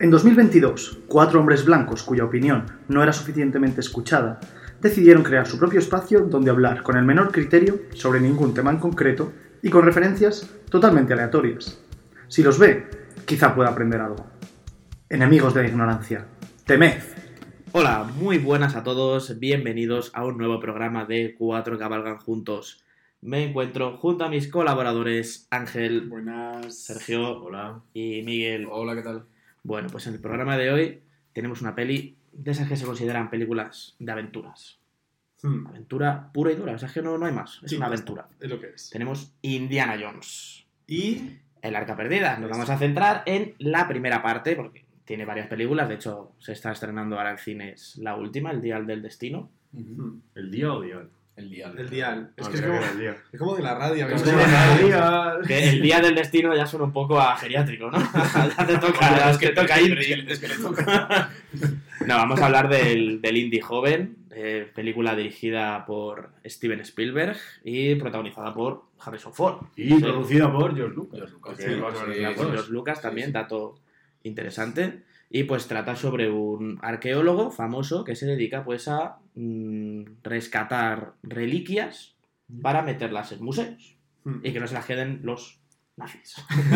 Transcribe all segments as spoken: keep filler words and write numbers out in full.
En dos mil veintidós, cuatro hombres blancos cuya opinión no era suficientemente escuchada decidieron crear su propio espacio donde hablar con el menor criterio sobre ningún tema en concreto y con referencias totalmente aleatorias. Si los ve, quizá pueda aprender algo. Enemigos de la ignorancia, temed. Hola, muy buenas a todos, bienvenidos a un nuevo programa de Cuatro Cabalgan Juntos. Me encuentro junto a mis colaboradores Ángel, Buenas, Sergio, hola, y Miguel. Hola, ¿qué tal? Bueno, pues en el programa de hoy tenemos una peli de esas que se consideran películas de aventuras. Hmm. Aventura pura y dura, o sea, es que no, no hay más, es Sí, una ya aventura. Es lo que es. Tenemos Indiana Jones, Y el Arca Perdida. Nos vamos a centrar en la primera parte, porque tiene varias películas, de hecho se está estrenando ahora en cines la última, El Dial del Destino. uh-huh. ¿El día o dial? el dial. El dial. Es Ah, que es creo como, era el día. es como de la radio. Es ¿ves? como el día. Que el Día del Destino ya suena un poco a geriátrico, ¿no? Ya te toca, ya es que toca indie. Es que le toca. No, vamos a hablar del, del indie joven, eh, película dirigida por Steven Spielberg y protagonizada por Harrison Ford. Y Sí. producida por George Lucas. George Lucas, Que sí, vamos a sí, decir, sí, pues, George Lucas también, sí, sí. dato interesante. Y pues trata sobre un arqueólogo famoso que se dedica pues a mm, rescatar reliquias para meterlas en museos Hmm. y que no se las queden los nazis.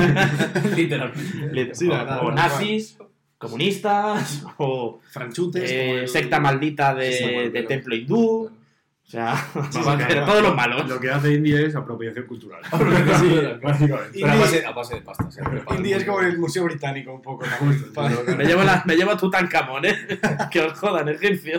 Literalmente. Sí, o, la verdad, o la verdad. nazis, comunistas, o Franchutes. eh, como el- secta maldita de, Sí, bueno, de pero- templo hindú. O sea, Sí, vamos a sí, hacer claro. todos los malos. Lo que hace India es apropiación cultural. Sí, Básicamente. Indie- Pero a base, a base de pasta. siempre. Indie es como el Museo Británico un poco. ¿no? Me llevo, la, me llevo a Tutankamón, ¿eh? Que os jodan, egipcio.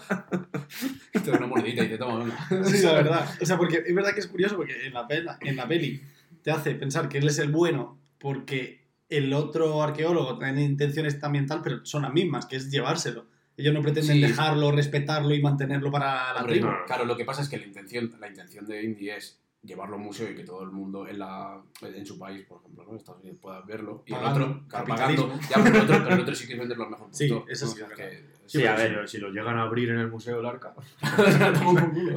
Te da una monedita y te toma una. Sí, la verdad. O sea, porque es verdad que es curioso porque en la, peli, en la peli te hace pensar que él es el bueno porque el otro arqueólogo tiene intenciones también tal, pero son las mismas, que es llevárselo. Ellos no pretenden Sí. dejarlo, respetarlo y mantenerlo para la Hombre, tribu. no. Claro, lo que pasa es que la intención, la intención de Indie es llevarlo a un museo y que todo el mundo en, la, en su país, por ejemplo, ¿no? Estados Unidos, pueda verlo. Y Pagando, el otro, claro, capitalismo. pagando. Ya, pero el otro, pero el otro sí que es venderlo al mejor Sí, postor, eso ¿no? sí es O sea, verdad. que- Sí, Pero a si ver. lo- Si lo llegan a abrir en el Museo del Arca. Toma por culo.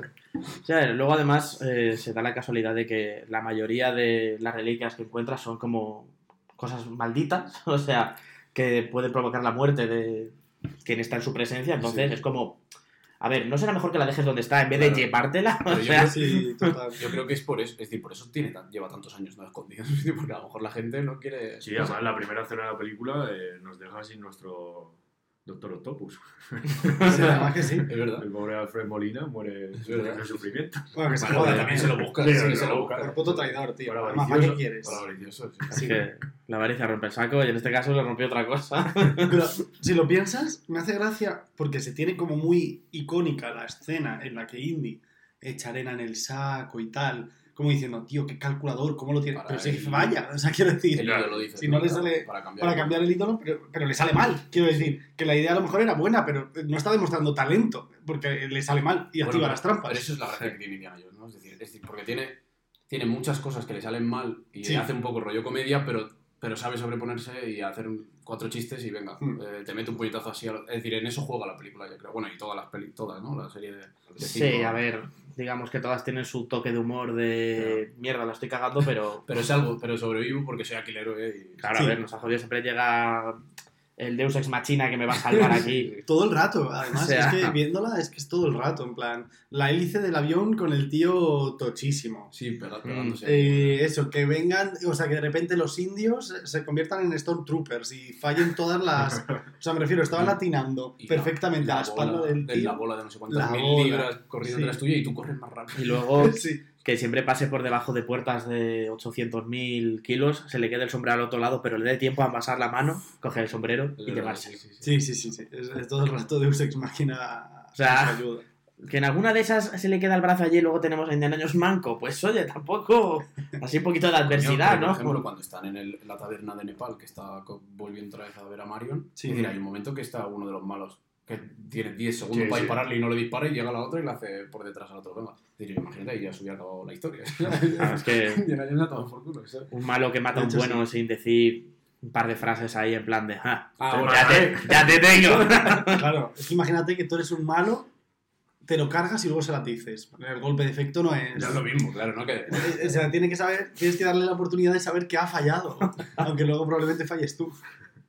O sea, luego además eh, se da la casualidad de que la mayoría de las reliquias que encuentras son como cosas malditas, o sea, que pueden provocar la muerte de quien está en su presencia, entonces Sí. es como, a ver, ¿no será mejor que la dejes donde está en vez Claro. de llevártela? O Pero yo sea, creo- Sí, total. Yo creo que es por eso, es decir, por eso tiene tan- lleva tantos años no escondido, porque a lo mejor la gente no quiere... Sí, además la primera escena de la película eh, nos deja sin nuestro Doctor Octopus. Sí, además que sí. Es verdad. El pobre Alfred Molina muere verdad. de sufrimiento. Bueno, que se Bueno, joda pero también. también se lo busca, Sí, sí, se que se lo lo busca. busca. Por puto traidor, tío. Para Además, ¿para qué avaricioso. quieres? Para avaricioso, sí. es que la avaricia rompe el saco y en este caso le rompió otra cosa. Pero si lo piensas, me hace gracia porque se tiene como muy icónica la escena en la que Indy echa arena en el saco y tal, como diciendo, tío, qué calculador, ¿cómo lo tiene? Para Pero si el- falla, o sea, quiero decir, El ídolo dice, si no le para- sale para cambiar, para cambiar el ídolo, pero, pero le sale mal. Quiero decir, que la idea a lo mejor era buena, pero no está demostrando talento, porque le sale mal y Bueno, activa pero- las trampas. Pero eso es la gracia que tiene Indiana Jones, ¿no? Es decir, es decir, porque tiene, tiene muchas cosas que le salen mal y Sí. hace un poco rollo comedia, pero, pero sabe sobreponerse y hacer un- cuatro chistes y venga, Mm. eh, te mete un puñetazo así. a lo- Es decir, en eso juega la película, yo creo. Bueno, y todas las pelis, todas, ¿no? La serie de... de Sí, cinco. a ver, digamos que todas tienen su toque de humor de mierda, la estoy cagando, pero Pero es algo, pero sobrevivo porque soy aquilero, ¿eh? Y... claro, Sí. a ver, nos ha jodido, siempre llega el Deus Ex Machina que me va a salvar aquí. Todo el rato, además, O sea- es que viéndola es que es todo el rato, en plan, la hélice del avión con el tío tochísimo. Sí, pega- Mm. pegándose. Eh, eso, que vengan, o sea, que de repente los indios se conviertan en Stormtroopers y fallen todas las... O sea, me refiero, estaban latinando Y la- perfectamente la a la espalda bola, del de tío. la bola de no sé cuántas La mil bola. libras corriendo Sí. detrás tuya y tú corres más rápido. Y luego Sí, que siempre pase por debajo de puertas de ochocientos mil kilos, se le quede el sombrero al otro lado, pero le dé tiempo a pasar la mano, coger el sombrero y llevarse. Sí, sí, sí. sí, sí, sí, sí. Es, es todo el rato Deus Ex Machina. O sea, nos ayuda. Que en alguna de esas se le queda el brazo allí y luego tenemos a Indiana Jones manco, pues oye, tampoco, así un poquito de adversidad, Coño, pero, ¿no? Por ejemplo, cuando están en, el- en la taberna de Nepal, que está co- volviendo otra vez a ver a Marion, Sí. es decir, hay un momento que está uno de los malos que tiene diez segundos Sí, para sí. dispararle y no le dispara y llega la otra y le hace por detrás al otro. Venga, es decir, imagínate, ahí ya se hubiera acabado la historia. Claro, es que Indiana Jones ha tomado por culo, ¿sabes? un malo que mata a un De hecho, bueno sin decir un par de frases ahí en plan de "Ah, Ah, bueno, ya, te, ya te tengo". Claro, es que imagínate que tú eres un malo, te lo cargas y luego se la dices. El golpe de efecto no es... ya es lo mismo, claro, ¿no? Que, O sea, tiene que saber, tienes que darle la oportunidad de saber que ha fallado, aunque luego probablemente falles tú.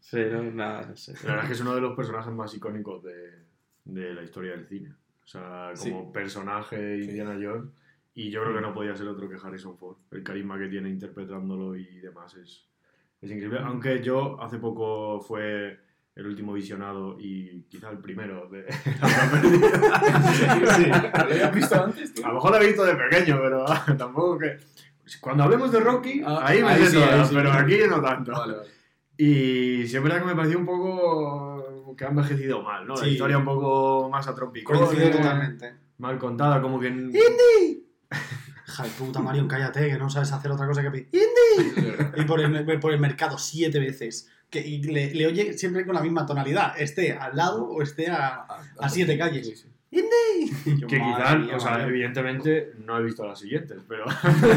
Sí, no, nada, no sé. La verdad es que es uno de los personajes más icónicos de, de la historia del cine. O sea, como Sí. personaje Indiana Jones. Y yo creo que no podía ser otro que Harrison Ford. El carisma que tiene interpretándolo y demás es, es increíble. Aunque yo hace poco fue el último visionado y quizá el primero de La Perdida. Sí, ¿lo habías visto antes, tío? A lo mejor lo he visto de pequeño, pero tampoco que... Cuando hablemos de Rocky, Ah, ahí me ahí sé sí, todas, ahí sí. pero aquí no tanto. Vale, vale. Y sí es verdad que me pareció un poco que ha envejecido mal, ¿no? La Sí. historia un poco más atropicona, Coincido totalmente. mal contada, como que... en- Hija de puta, Marion, cállate, que no sabes hacer otra cosa que pedir. ¡Indy! Y por el, por el mercado siete veces. Que, y le, le oye siempre con la misma tonalidad, esté al lado o esté a, a siete calles. Sí, sí. ¡Indy! Y yo, Que madre quizás, mía, o sea, Marion. evidentemente no he visto las siguientes, pero...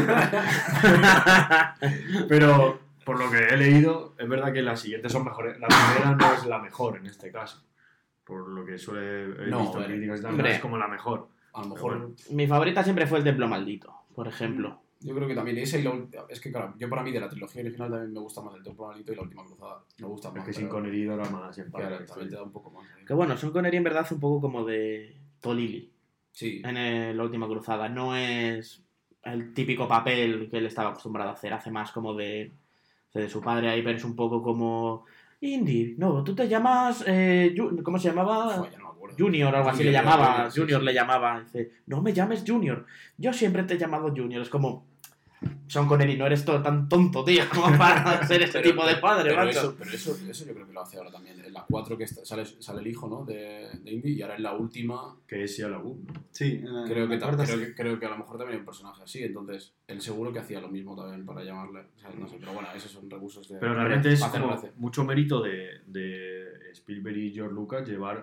pero por lo que he leído, es verdad que las siguientes son mejores. La primera no es la mejor en este caso. Por lo que suele he No, visto en hombre. críticas y tal, Hombre. no es como la mejor. A lo Pero mejor... bueno. Mi favorita siempre fue el Templo Maldito, por ejemplo. Yo creo que también esa y la última... Es que, claro, yo para mí de la trilogía original también me gusta más el Templo Maldito y la última cruzada. Me gusta más. Es que sin pero- Connery era más en Claro, padre. también te da un poco más. ¿eh? Que bueno, Sean Connery en verdad hace un poco como de Tolili Sí. en el- la última cruzada. No es el típico papel que él estaba acostumbrado a hacer. Hace más como de, de su padre ahí, pero es un poco como... Indy, no, tú te llamas... eh, Ju- ¿Cómo se llamaba? Fua, ya no me acuerdo. Junior o algo así le Junior, llamaba. Junior, sí, Junior sí. le llamaba. Dice, no me llames Junior. Yo siempre te he llamado Junior. Es como... Sean Connery, no eres todo tan tonto, tío, como para ser ese Pero- tipo de padre, pero macho. eso, pero eso, eso yo creo que lo hace ahora también. En la cuatro que está- sale, sale el hijo, ¿no? De, de Indy y ahora en la última Que es Shia LaBeouf, ¿no? Sí, en la- creo en que, la tam- cuarta creo, sí. que, creo que a lo mejor también hay un personaje así. Entonces, él seguro que hacía lo mismo también para llamarle. O sea, no sé, pero bueno, esos son recursos de... Pero realmente es para hacer como gracia. mucho mérito de, de Spielberg y George Lucas llevar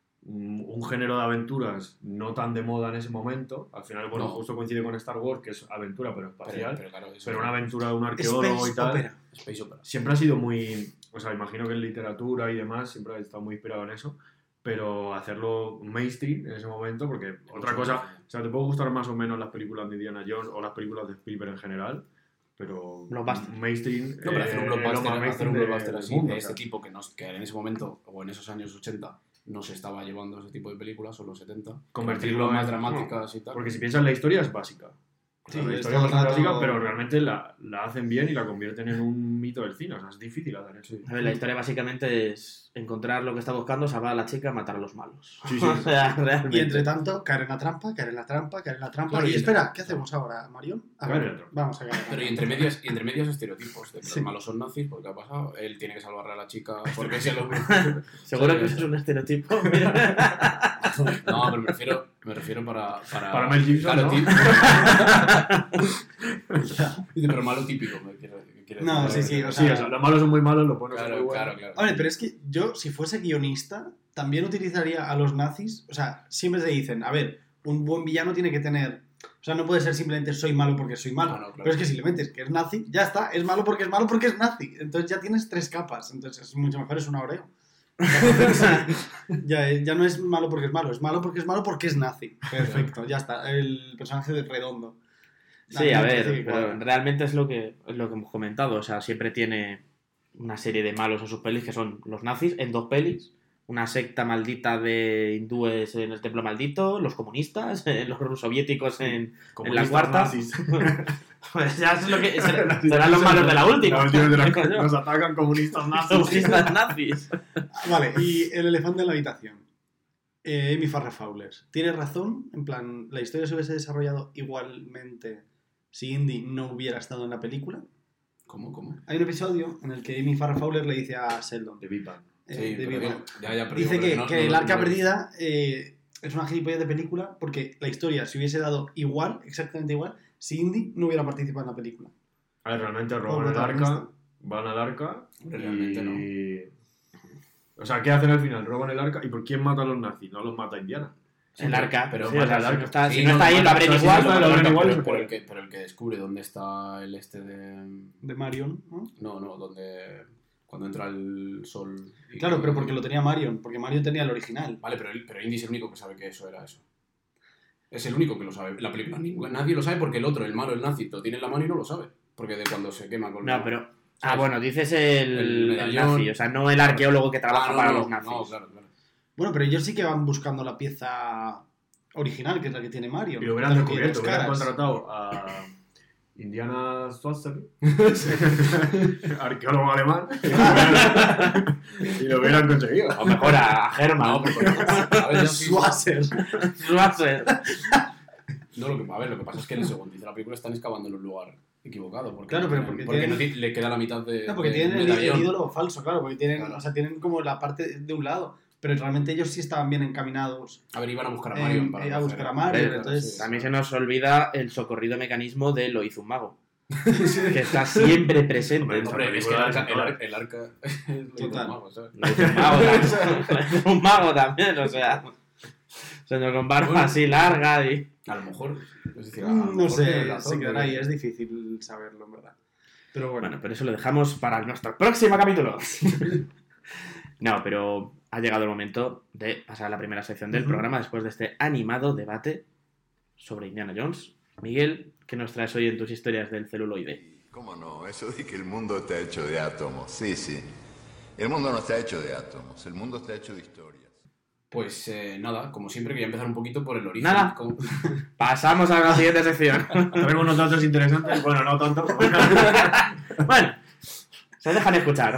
un, un género de aventuras no tan de moda en ese momento. Al final, bueno, No. justo coincide con Star Wars, que es aventura pero Pero, espacial. Pero, pero claro, eso una aventura de un arqueólogo Space y tal. Opera. Space Opera. Siempre ha sido muy... O sea, imagino que en literatura y demás siempre ha estado muy inspirado en eso. Pero hacerlo mainstream en ese momento, porque otra cosa... O sea, te puede gustar más o menos las películas de Indiana Jones o las películas de Spielberg en general, pero Blockbuster. mainstream... No, pero hacer un eh, lo blockbuster, más hacer mainstream un de- blockbuster del así, mundo, de o este sea. tipo que, nos, que en ese momento, o en esos años ochenta, no se estaba llevando ese tipo de películas, o los setenta. Convertirlo más en- dramáticas y tal. Porque si piensas, la historia es básica. O sea, Sí, la es historia todo es el rato- básica, pero realmente la, la hacen bien y la convierten en un mito del cine. O sea, es difícil hacer eso. A ver, la historia básicamente es encontrar lo que está buscando, salvar a la chica, matar a los malos. Sí, sí. O sea, realmente. Y entre tanto, caer en la trampa, caer en la trampa, caer en la trampa. Claro, y y- espera, ¿qué hacemos ahora, Marion? A Caer ver, en la trampa. vamos a caer en la Pero y trampa. entre medias, y entre medias estereotipos, de que Sí. los malos son nazis, porque ha pasado, él tiene que salvarle a la chica porque se lo... Seguro que eso es un estereotipo. Mira. No, pero me refiero, me refiero para... Para, Para Mel Gibson, claro, ¿no? tí- Dice, pero malo típico, me quiere, me quiere No, decir. sí, sí, o Sí, sea- o sea, los malos son muy malos, los buenos son muy Claro, buenos. claro, claro. Vale, pero es que yo, si fuese guionista, también utilizaría a los nazis. O sea, siempre se dicen, a ver, un buen villano tiene que tener. O sea, no puede ser simplemente soy malo porque soy malo. No, no, claro. Pero es que si le metes que es nazi, ya está, es malo porque es malo porque es nazi. Entonces ya tienes tres capas. Entonces es mucho mejor, es un Oreo. ya, ya no es malo porque es malo, es malo porque es malo porque es nazi. Perfecto, ya está. El personaje de redondo. Sí, a me parece ver, que pero cuadra. realmente es lo que, es lo que hemos comentado. O sea, siempre tiene una serie de malos en sus pelis que son los nazis en dos pelis. Una secta maldita de hindúes en el templo maldito, los comunistas, eh, los soviéticos en, en la Comunistas cuarta. nazis. Pues ya es lo que serán, serán los malos de la última. La última de la- Coño. Nos atacan comunistas nazis. Comunistas nazis. Vale, y el elefante en la habitación. Eh, Amy Farrah Fowler. Tiene razón, en plan, la historia se hubiese desarrollado igualmente si Indy no hubiera estado en la película. ¿Cómo, cómo? Hay un episodio en el que Amy Farrah Fowler le dice a Sheldon, De Big Bang. eh, Sí, de pero Big digo, Bang, ya, ya, pero dice digo, que, pero no- que no- el no- arca no- perdida eh, es una gilipollez de película porque la historia se hubiese dado igual, exactamente igual, si Indy no hubiera participado en la película. A ver, realmente roban Como el arca, protagonista. van al arca Hombre, realmente y... O sea, ¿qué hacen al final? Roban el arca. ¿Y por quién mata a los nazis? No los mata Indiana. El arca, pero sí, o sea, mata si el no arca. está, Sí, si no está ahí, mata- lo abren sí, sí, igual. sí, lo pero- abren pero- igual y pero- se pero puede. el que, pero el que descubre dónde está el este de... De Marion, ¿no? No, no, donde... Cuando entra el sol... y- Claro, pero porque lo tenía Marion, porque Marion tenía el original. Vale, pero, él- pero Indy es el único que sabe que eso era eso. Es el único que lo sabe. La película, ningún- nadie lo sabe porque el otro, el malo, el nazi, lo tiene en la mano y no lo sabe. Porque de cuando se quema con... No, pero Ah, bueno, dices el, El el medallón. nazi, o sea, no el arqueólogo que trabaja Ah, no, para no, los nazis. No, claro, claro. Bueno, pero ellos sí que van buscando la pieza original, que es la que tiene Mario. Y lo hubieran La que tiene descubierto, dos hubieran caras. contratado a Indiana Schwarzenegger, arqueólogo alemán, y lo hubieran conseguido. O mejor a, a Herman. No, pero a ver, ya sí- Schwarzer. Schwarzer. No, lo que, a ver, lo que pasa es que, según dice la película, están excavando en un lugar equivocado. Porque Claro, no pero tienen- porque tienen- no ti- le queda la mitad de. No, porque de tienen el, medallón. el ídolo falso, claro, porque tienen, Claro. o sea, tienen como la parte de un lado, pero realmente ellos sí estaban bien encaminados A ver, iban a buscar a Mario. en- para eh, a coger buscar a Mario, Claro, entonces- sí. También se nos olvida el socorrido mecanismo de lo hizo un mago. Que está siempre presente. Hombre, Hombre, es que el película arca, es el, un ar- el arca es lo Total. hizo mago, ¿sabes? Lo hizo un mago también. Lo hizo un mago también, o sea. Señor con barba Bueno. así larga y. A lo mejor. Es decir, a lo Mm, No mejor tiene sé, razón, se quedará pero- ahí, es difícil saberlo, en verdad. Pero bueno, Bueno, pero eso lo dejamos para nuestro próximo capítulo. No, pero ha llegado el momento de pasar a la primera sección del Ujú. programa después de este animado debate sobre Indiana Jones. Miguel, ¿qué nos traes hoy en tus historias del celuloide? ¿Cómo no? Eso de que el mundo está hecho de átomos. Sí, sí. El mundo no está hecho de átomos, el mundo está hecho de historias. Pues eh, nada, como siempre, quería empezar un poquito por el origen. Nada. Como- Pasamos a la siguiente sección. Traigo unos datos interesantes, bueno, no tanto. Bueno, se dejan escuchar.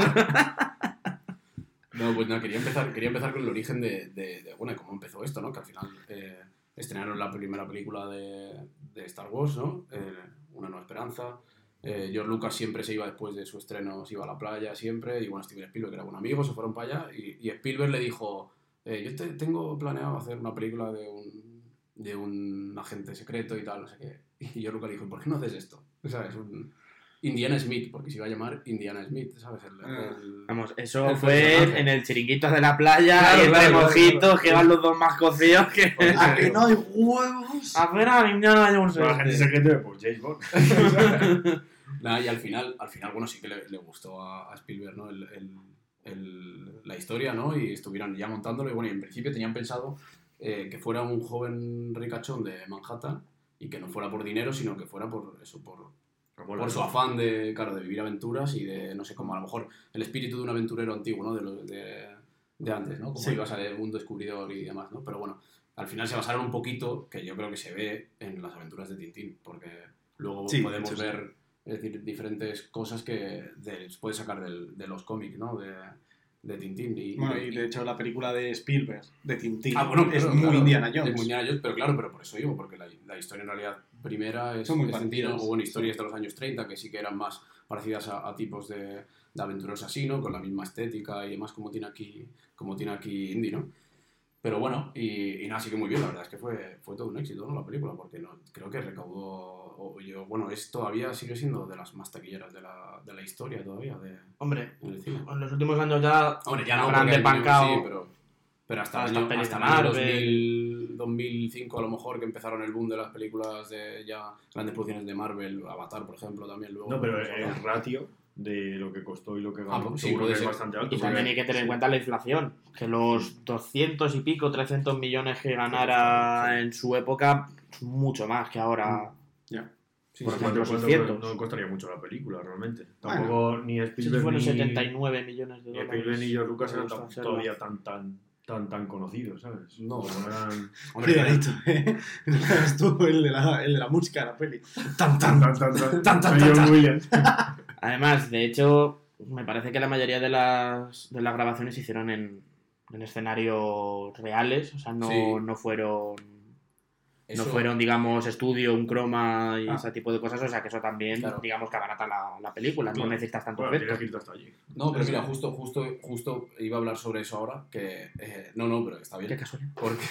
No, pues nada, quería empezar, quería empezar con el origen de, de, de, bueno, de cómo empezó esto, ¿no? Que al final eh, estrenaron la primera película de, de Star Wars, ¿no? Eh, Una nueva esperanza. Eh, George Lucas siempre se iba después de su estreno, se iba a la playa siempre, y bueno, Steven Spielberg era buen amigo, se fueron para allá, y, y Spielberg le dijo, eh, yo te, tengo planeado hacer una película de un, de un agente secreto y tal, no sé qué. Y George Lucas le dijo, ¿por qué no haces esto? ¿Sabes? Un Indiana Smith, porque se iba a llamar Indiana Smith, ¿sabes? El, el- Vamos, eso El fue personaje. en el chiringuito de la playa, Claro, y entre claro, claro, mojitos, claro. que van los dos más cocidos que... ¿a que no hay huevos? A ver a Indiana Jones. La gente este. secreta de pues, James Bond. Nada, y al final, al final, bueno, sí que le, le gustó a, a Spielberg, ¿no? El, el, el- la historia, ¿no? Y estuvieron ya montándolo. Y bueno, y en principio tenían pensado eh, que fuera un joven ricachón de Manhattan y que no fuera por dinero, sino que fuera por eso, por, por su afán de, claro, de vivir aventuras y de, no sé, como a lo mejor el espíritu de un aventurero antiguo, ¿no? De, lo- de, de antes, ¿no? Como Sí. ibas a ser un descubridor y demás, ¿no? Pero bueno, al final se basaron un poquito, que yo creo que se ve en las aventuras de Tintín, porque luego Sí, podemos eso sí. ver, es decir, diferentes cosas que de- se puede sacar del- de los cómics, ¿no? De, de Tintín. Y, Bueno, y de hecho la película de Spielberg, de Tintín, Ah, bueno, es claro, muy claro, Indiana Jones. Es muy Indiana Jones, pero claro, pero por eso digo, porque la, la historia en realidad primera es, Son muy es Tintín, parecidas. o bueno, historias de los años treinta que sí que eran más parecidas a, a tipos de, de aventureros así, ¿no? Con la misma estética y demás como tiene aquí, como tiene aquí Indy, ¿no? Pero bueno, y, y nada, sí que muy bien, la verdad es que fue, fue todo un éxito, ¿no? La película, porque no, creo que recaudó, o yo, bueno, es todavía sigue siendo de las más taquilleras de la, de la historia todavía de, Hombre, en el cine. en los últimos años ya Hombre, ya no, habrán porque hay desbancado niños, sí, pero, pero hasta, hasta el año, pelis hasta de el año Marvel. dos mil, dos mil cinco a lo mejor, que empezaron el boom de las películas de ya grandes producciones de Marvel, Avatar, por ejemplo, también luego. No, pero el, el ratio de lo que costó y lo que ganó, Ah, pues sí, seguro puede que es ser. bastante alto. Y también porque- hay que tener en cuenta la inflación, que los doscientos y pico, trescientos millones que ganara en su época, mucho más que ahora. Ya. Sí, por sí, ejemplo, ¿Cuánto- seiscientos. cuánto- no costaría mucho la película, realmente. Bueno. Tampoco ni Sí, Spielberg fueron ni, setenta y nueve millones de ni dólares. Spielberg ni George Lucas Me eran gusta tan- hacerlo. todavía tan, tan, tan, tan conocidos, ¿sabes? No. Como eran... Hombre, Cuidadito, ¿eh? Estuvo el de la, el de la música de la peli. Tan, tan, Tan, tan, tan, Tan, tan, Soy tan, John tan. Williams. Además, de hecho, me parece que la mayoría de las, de las grabaciones se hicieron en, en escenarios reales, o sea, no, Sí. no fueron... eso- No fueron, digamos, estudio, un croma y Ah. ese tipo de cosas, o sea que eso también, Claro. digamos, que abarata la, la película, Claro. no necesitas tanto Bueno, efecto. tienes que irte hasta allí. No, pero mira, justo, justo, justo iba a hablar sobre eso ahora, que... eh, no, no, pero está bien. Qué casualidad. Porque,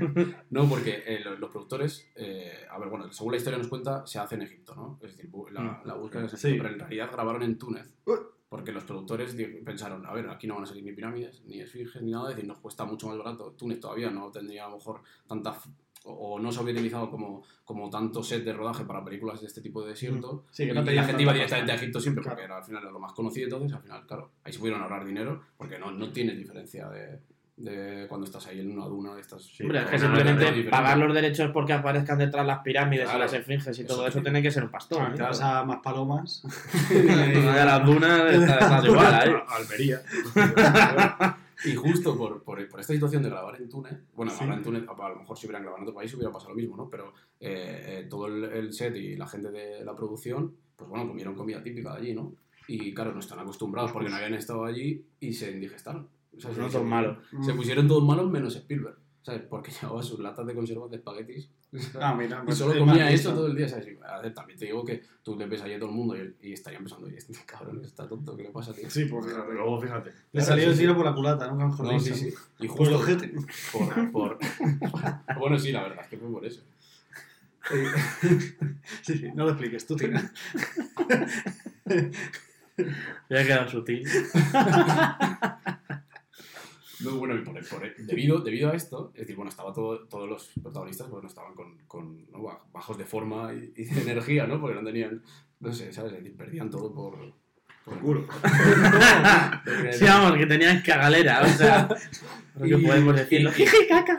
no, porque eh, los, los productores, eh, a ver, bueno, según la historia nos cuenta, se hace en Egipto, ¿no? Es decir, bu- la, Mm. la búsqueda es en Sí. Egipto, pero en realidad grabaron en Túnez. Porque los productores di- pensaron, a ver, aquí no van a salir ni pirámides, ni esfinges, ni nada, es decir, nos cuesta mucho más barato. Túnez todavía no tendría a lo mejor tanta... f- o o no se había utilizado como, como tanto set de rodaje para películas de este tipo de desierto. Sí, que y, no y tenían la gente iba tanta directamente a pasta. Egipto siempre, Claro. porque era, al final era lo más conocido, entonces al final, claro, ahí se pudieron ahorrar dinero, porque no, no tienes diferencia de, de cuando estás ahí en una duna de estas. Sí, Hombre, es que no, no, simplemente no, no, no, pagar los derechos porque aparezcan detrás las pirámides Claro. y las esfinges y Eso todo eso tiene- tiene que ser un pastón. Te ¿eh? vas a más palomas. De las dunas está, está igual ahí. Almería. Y justo por, por, por esta situación de grabar en Túnez, bueno, Sí. grabar en Túnez, a lo mejor si hubieran grabado en otro país hubiera pasado lo mismo, ¿no? Pero eh, eh, todo el, el set y la gente de la producción, pues bueno, comieron comida típica de allí, ¿no? Y claro, no están acostumbrados porque no habían estado allí y se indigestaron. O sea, Pues se- no se- todos malos. Se pusieron todos malos menos Spielberg, ¿sabes? Porque llevaba sus latas de conservas de espaguetis. Ah, mira, Y pues solo es comía más eso listo. todo el día, ¿sabes? Y, a ver, también te digo que tú le ves allí a todo el mundo y, y estarían pensando, oye, este cabrón está tonto, ¿qué le pasa, tío? Sí, pues Pero fíjate. luego, fíjate. Le salió el tiro por la culata, ¿no? Mejor No, dicho. sí, sí. Y Por el justo ojete. por, por... Bueno, sí, la verdad es que fue por eso. Sí, sí, no lo expliques, tú tira. Ya ha quedado sutil. No, bueno, y por, por- debido, debido a esto, es decir, bueno, estaba todo, todos los protagonistas, bueno, estaban con, con ¿no? bajos de forma y, y de energía, ¿no? Porque no tenían, no sé, ¿sabes? Es decir, perdían todo por... Por culo. Sí, vamos, que tenían cagalera, o sea, lo que Y- podemos decirlo. y- Jiji, caca.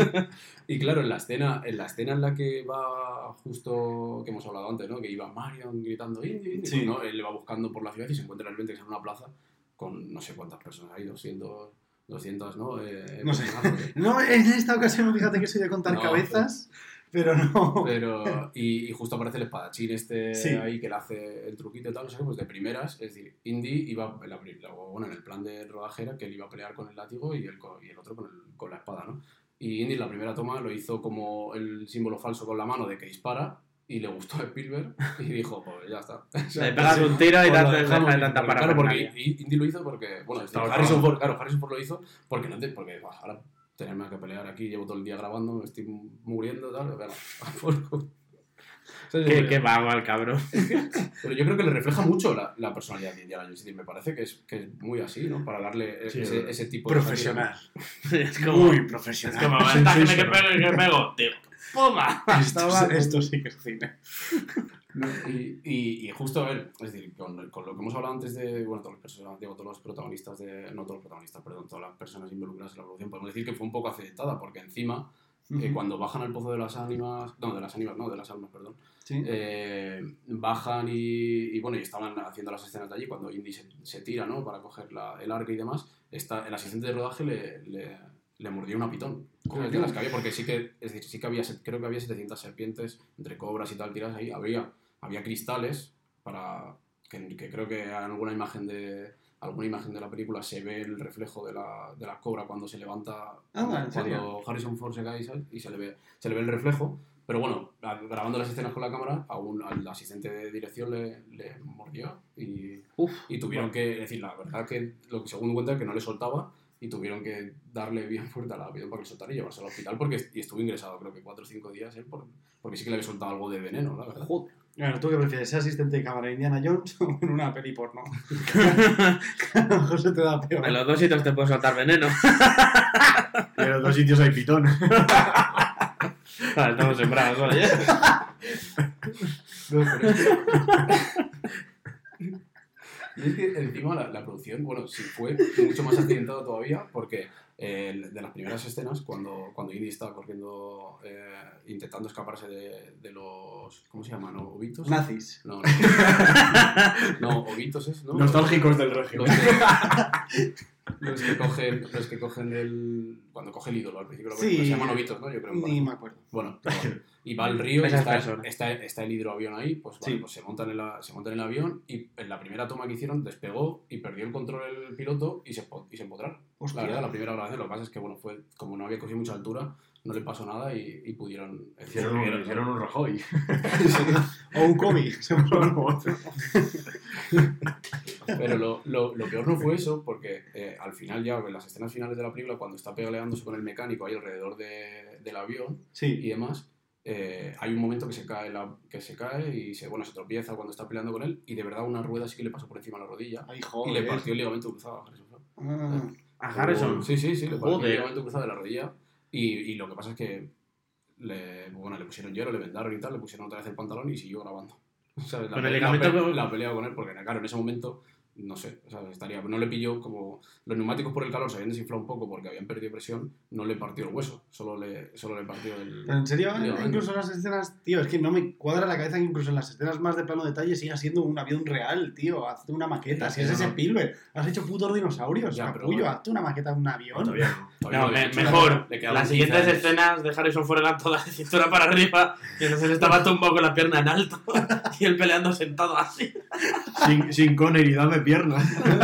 Y claro, en la escena en la escena en la que va justo, que hemos hablado antes, ¿no? Que iba Marion gritando Indy, Indy, Sí. ¿no? Él va buscando por la ciudad y se encuentra realmente que es en una plaza con no sé cuántas personas hay, doscientos, doscientas, ¿no? Eh, No sé. personas, ¿no? No, en esta ocasión, fíjate que soy de contar No, cabezas, pero no. Pero, y, y justo aparece el espadachín este Sí. ahí que le hace el truquito y tal, no sé qué, pues de primeras, es decir, Indy iba, en la, pri- bueno, en el plan de rodaje era que él iba a pelear con el látigo y el, co- y el otro con, el, con la espada, ¿no? Y Indy en la primera toma lo hizo como el símbolo falso con la mano de que dispara y le gustó a Spielberg y dijo, pues ya está. O sea, Le pegas un tiro y pues lo te dejamos, dejas de tanta porque- Claro, porque parafernalia. Indy lo hizo porque, bueno, es decir, Estaba Harrison trabajando. Ford, claro, Harrison Ford lo hizo porque no te, porque buah, ahora tenerme que pelear aquí, llevo todo el día grabando, me estoy muriendo, tal, venga, a por culo. ¿Sabes? Qué, qué vago el cabrón. Pero yo creo que le refleja mucho la, la personalidad de Indiana Jones. Es decir, me parece que es, que es muy así, ¿no? Para darle Sí, ese, es ese tipo de... Profesional. Es como, Muy es profesional. como, ventájeme que pegue y que pego, tío. ¡Puma! Esto, esto sí que es cine. ¿no? Y, y, y justo a ver, es decir, con, con lo que hemos hablado antes de, bueno, todos los, personas, digo, todos los protagonistas de, no todos los protagonistas, perdón, todas las personas involucradas en la producción, podemos decir que fue un poco aceitada, porque encima, eh, cuando bajan al pozo de las ánimas, no, de las ánimas, no, de las almas, perdón, Sí. eh, bajan y, y bueno, y estaban haciendo las escenas de allí, cuando Indy se, se tira, ¿no? Para coger la, el arca y demás, está, el asistente de rodaje le, le, le mordió una pitón. ¿Sabes? De las que había, porque sí que, es decir, sí que había, creo que había setecientas serpientes entre cobras y tal tiradas ahí, había, había cristales para, que, que creo que en alguna imagen de alguna imagen de la película se ve el reflejo de la, de la cobra cuando se levanta, Ah, ¿en serio? cuando Harrison Ford se cae, ¿sabes? Y se le ve, se le ve el reflejo. Pero bueno, a- grabando las escenas con la cámara, a un, al asistente de dirección le, le mordió y, Uf, y tuvieron que, es decir, la verdad que lo que según cuenta es que no le soltaba y tuvieron que darle bien fuerte a la avión para que lo soltara y llevarse al hospital porque y estuvo ingresado creo que cuatro o cinco días él por, porque sí que le había soltado algo de veneno, la verdad. joder. Bueno, ¿tú qué prefieres? ¿Ser asistente de cámara de Indiana Jones o en una peli porno? A lo mejor se te da peor. En los dos sitios te puedes soltar veneno. Y en los dos sitios hay pitón. Vale, estamos sembrados, oye. No, pero es que... Y es que encima la, la producción, bueno, sí fue mucho más accidentado todavía porque eh, de las primeras escenas, cuando, cuando Indy estaba corriendo, eh, intentando escaparse de, de los, ¿cómo se llaman? ¿No? ¿Ovitos? Nazis. No, no. No, ovitos es, ¿no? Nostálgicos del régimen. Los que, los que cogen, los que cogen el... Cuando coge el ídolo al principio, lo Sí. se llaman ovitos, ¿no? Yo creo. Ni me acuerdo. Bueno, y va al río y Esas está, personas. está, está el hidroavión ahí, pues, vale, Sí. pues se, montan en la, se montan en el avión y en la primera toma que hicieron despegó y perdió el control el piloto y se, po- y se empotraron. Hostia. La verdad, la primera grabación, lo que pasa es que bueno, fue, como no había cogido mucha altura, no le pasó nada y, y pudieron... Hicieron un, hicieron un Rajoy. O un cómic. Pero lo, lo, lo peor no fue eso, porque eh, al final ya, en las escenas finales de la película, cuando está peleándose con el mecánico ahí alrededor de, del avión y Sí. demás, eh, hay un momento que se cae la, que se cae y se, bueno, se tropieza cuando está peleando con él y de verdad una rueda sí que le pasó por encima de la rodilla Ay, y joder. le partió el ligamento cruzado a Harrison Ford. Ah. A Harrison. Sí, sí, sí, le partió Joder. el ligamento cruzado de la rodilla y, y lo que pasa es que le, bueno, le pusieron hierro, le vendaron y tal, le pusieron otra vez el pantalón y siguió grabando. ¿Sabes? La, Con el pe- ligamento la, pe- que- la pelea con él, porque claro, en ese momento no sé, ¿sabes? Estaría, no le pilló como... Los neumáticos por el calor se habían desinflado un poco porque habían perdido presión, no le partió el hueso, solo le, solo le partió el... Pero en serio, el ligamento. incluso en las escenas, tío, es que no me cuadra la cabeza que incluso en las escenas más de plano detalle siga siendo un avión real, tío. Hazte una maqueta. Si es ese Spielberg, has hecho putos dinosaurios, Ya, pero capullo, bueno. hazte una maqueta de un avión. Todavía no. Todavía No, le- me- le queda- mejor. le quedaban Las quince siguientes años. escenas de Harrison Ford eran todas de cintura para arriba, y entonces él estaba tumbado con la pierna en alto y él peleando sentado así. Sin, sin Connery, dame pierna.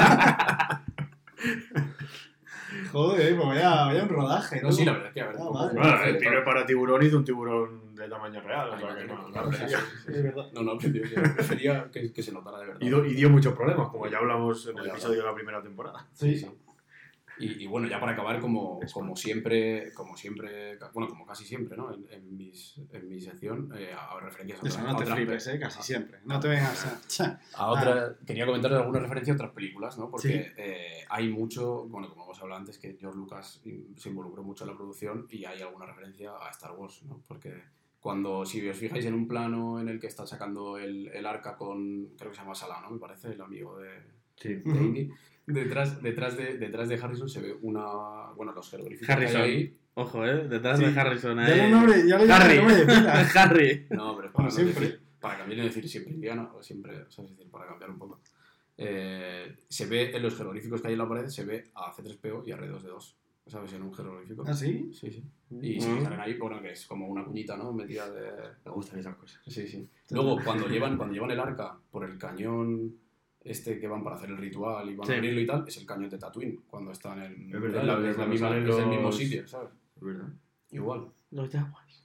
Joder, pues vaya, vaya un rodaje, ¿no? No, sí, la verdad es que a ver. Ah, un vale. poco- Bueno, el pibe para tiburón hizo un tiburón de tamaño real. O Ay, sea vale, que no, no, claro, no, sí, no. sí, sí. Es verdad. No, no, aprendió. Yo prefería que, que se notara de verdad. Y, do- y dio muchos problemas, como ya hablamos en el Ya, episodio de la primera temporada. Sí, sí. Y, y bueno, ya para acabar, como, como siempre, como siempre, bueno, como casi siempre, ¿no? En, en, mis, en mi sección, eh, a referencias a Eso, otras- no te a otras flipes, pe- eh, casi siempre. No te vengas a... A otra, quería comentar alguna referencia a otras películas, ¿no? Porque Sí. eh, hay mucho, bueno, como hemos hablado antes, que George Lucas in- se involucró mucho en la producción y hay alguna referencia a Star Wars, ¿no? Porque cuando, si os fijáis en un plano en el que está sacando el, el arca con, creo que se llama Salah, ¿no? Me parece, el amigo de, Sí. de Indy. Detrás, detrás, de, detrás de Harrison se ve una, bueno, los jeroglíficos que hay Harrison. ahí. Ojo, ¿eh? Detrás Sí. de Harrison. Ya ahí. le nombre, ya le Harry. el nombre de pila. Harry. No, pero es para, Como no siempre. decir, para cambiar y no decir siempre Indiana, o siempre, o sea, es decir, para cambiar un poco. Eh, se ve en los jeroglíficos que hay en la pared, se ve a C tres P O y a R dos D dos, ¿sabes? En un jeroglífico. ¿Ah, sí? Sí, sí. Y si Mm. salen ahí, bueno, que es como una cuñita, ¿no? Metida de... Me gustan esas cosas. Sí, sí. Luego, cuando llevan, cuando llevan el arca por el cañón este que van para hacer el ritual y van Sí. a abrirlo y tal, es el cañón de Tatooine, cuando están en... Es verdad, en la- lo de es, la cuando misma- salen es el mismo los- sitio, ¿sabes? Es verdad. Igual. Los Jaguars.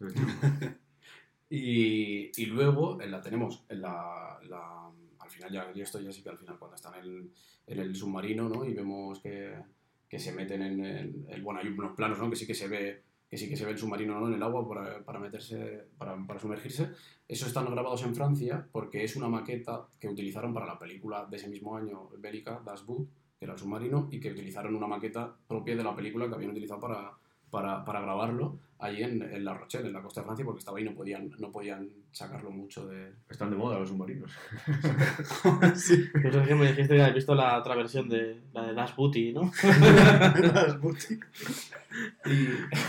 Y, y luego en la tenemos en la, la- al final ya, y esto ya sí que al final cuando están en el, en el submarino, ¿no? Y vemos que, que se meten en, en- en- bueno, hay unos planos, ¿no? Que sí que se ve que sí que se ve el submarino, ¿no? En el agua para, para meterse, para, para sumergirse. Eso están grabados en Francia porque es una maqueta que utilizaron para la película de ese mismo año bélica, Das Boot, que era el submarino, y que utilizaron una maqueta propia de la película que habían utilizado para, para, para grabarlo allí en, en La Rochelle, en la costa de Francia, porque estaba ahí y no podían, no podían sacarlo mucho de... Están de moda los submarinos. Sí. Pues es que me dijiste que habías visto la otra versión de la de Dash Booty, ¿no? Las booty. Y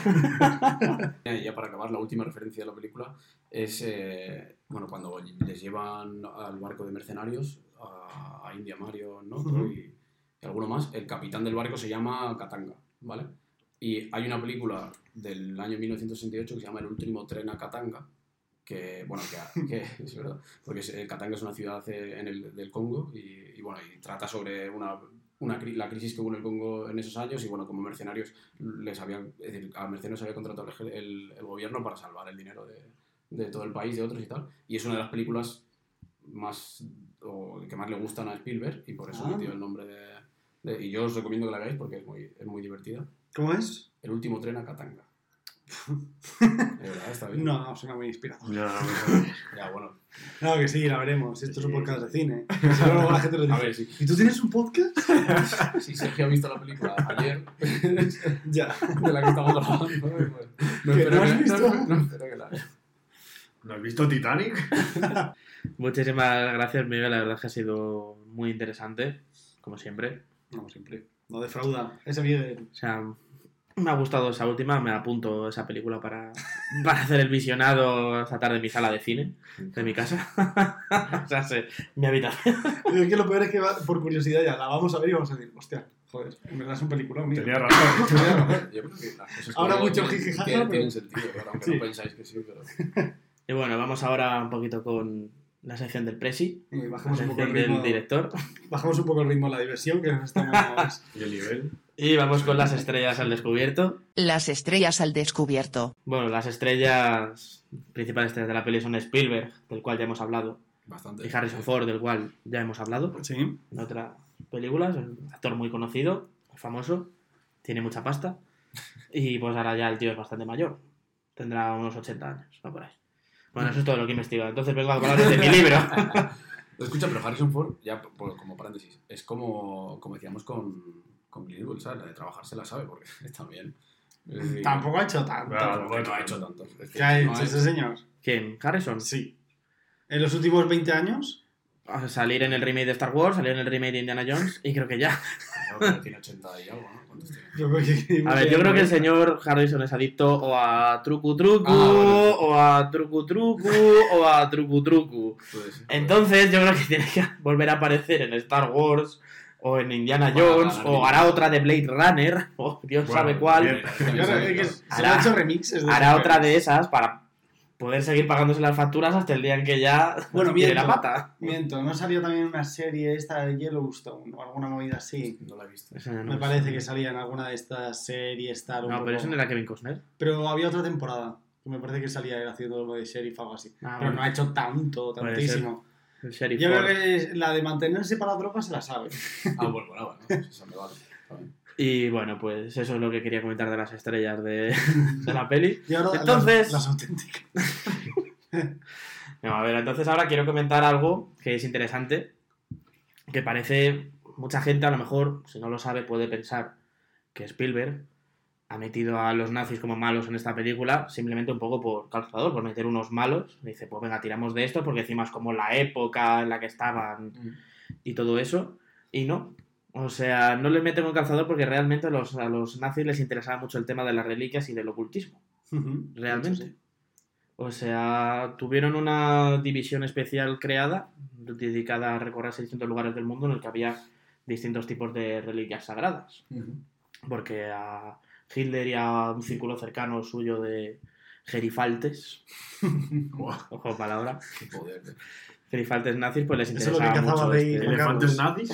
y ya para acabar, la última referencia de la película es eh, bueno, cuando les llevan al barco de mercenarios a, a India Mario, ¿no? Ujú. y, y alguno más. El capitán del barco se llama Katanga, ¿vale? Y hay una película del año mil novecientos sesenta y ocho que se llama El último tren a Katanga, que, bueno, que, que es verdad, porque es- eh, Katanga es una ciudad eh, en el, del Congo y, y, bueno, y trata sobre una, una, cri- la crisis que hubo en el Congo en esos años y, bueno, como mercenarios les habían, es decir, a mercenarios había contratado el, el, el gobierno para salvar el dinero de, de todo el país, de otros y tal, y es una de las películas más, o que más le gustan a Spielberg y por eso Ah. metió el nombre de, de- y yo os recomiendo que la veáis porque es muy, es muy divertida. ¿Cómo es? El último tren a Katanga. De verdad, está bien. No, no, suena muy inspirador. No, no, Ya, bueno. No, que sí, la veremos. Esto es un Sí, podcast sí. de cine. Si no, luego la gente lo A dice. ver, sí. ¿Y tú tienes un podcast? Si Sergio ha visto la película ayer, Ya. de la que estamos grabando, pues, no ¿Que espero no has que, visto? no, no espero que la vea. ¿No has visto Titanic? Muchísimas gracias, Miguel. La verdad es que ha sido muy interesante, como siempre. No, siempre. No defrauda. Ese vídeo. O sea, me ha gustado esa última. Me apunto esa película para, para hacer el visionado esta tarde en mi sala de cine, de mi casa. O sea, sí, mi habitación. Es que lo peor es que va- por curiosidad ya la vamos a ver y vamos a decir, hostia, joder, en verdad es un peliculón, mira. Tenía razón. Tenía razón. Yo creo que las cosas que Ahora digo mucho tienen- jijijaja, tienen, pero- tienen sentido, claro, aunque Sí. no pensáis que sí, pero... Y bueno, vamos ahora un poquito con la sección del Presi, Y la bajamos un poco el sección del ritmo. director. Bajamos un poco el ritmo de la diversión, que nos estamos. Y el nivel. Y vamos con las estrellas al descubierto. Las estrellas al descubierto. Bueno, las estrellas, principales estrellas de la peli son Spielberg, del cual ya hemos hablado, Bastante. y Harrison Ford, del cual ya hemos hablado Sí. en otras películas. Es un actor muy conocido, muy famoso, tiene mucha pasta, y pues ahora ya el tío es bastante mayor. Tendrá unos ochenta años, no por ahí. Bueno, eso es todo lo que he investigado. Entonces vengo a hablar de mi libro. Escucha, pero Harrison Ford, ya por- como paréntesis, es como, como decíamos con, con Clint Eastwood, ¿sabes? La de trabajar se la sabe, porque está bien. Es decir, Tampoco ha hecho tanto. Claro. porque no ha hecho tanto. Es decir, ¿Qué ha no hecho ese señor? ¿Quién? ¿Harrison? Sí. En los últimos veinte años, a salir en el remake de Star Wars, salir en el remake de Indiana Jones y creo que ya. No, pero tiene ochenta y algo, ¿no? ¿Cuántos tiene? Yo creo que- A ver, yo creo que el señor Harrison es adicto o a trucu trucu, Ah, bueno. o a trucu trucu, o a trucu trucu. Puede ser. Entonces yo creo que tiene que volver a aparecer en Star Wars, o en Indiana Para Jones, ganar o dinero. hará otra de Blade Runner, o Dios Bueno, sabe cuál. bien. Claro, es que se Hará- han hecho remixes de Hará esos otra juegos. de esas para poder seguir pagándose las facturas hasta el día en que ya Bueno, tire miento, la pata. miento, ¿no salió también una serie esta de Yellowstone o alguna movida así? No la he visto. Eso ya no Me sé. parece que salía en alguna de estas series, tal. un No, pero poco- eso no era Kevin Costner. Pero había otra temporada que me parece que salía él haciendo lo de sheriff o algo así. Ah, pero bueno. no ha hecho tanto, Puede tantísimo. El sheriff Yo creo Ford. que la de mantenerse para la tropa se la sabe. Ah, bueno, bueno, bueno. Eso me vale. Está bien. Y bueno, pues eso es lo que quería comentar de las estrellas de, de la peli. Y ahora Entonces- las, las auténticas. No, a ver, entonces ahora quiero comentar algo que es interesante, que parece, mucha gente a lo mejor, si no lo sabe, puede pensar que Spielberg ha metido a los nazis como malos en esta película simplemente un poco por calzador, por meter unos malos. Dice, pues venga, tiramos de esto porque encima es como la época en la que estaban y todo eso. Y no. O sea, no le meten con calzador porque realmente los, a los nazis les interesaba mucho el tema de las reliquias y del ocultismo. Realmente. O sea, tuvieron una división especial creada, dedicada a recorrer seiscientos lugares del mundo en el que había distintos tipos de reliquias sagradas. Porque a Hitler y a un círculo cercano suyo de gerifaltes, ojo palabra, Qué poder. ¿eh? gerifaltes nazis, pues les Eso es lo que interesaba cazaba mucho Rey este, Juan ¿Elefantes Carlos.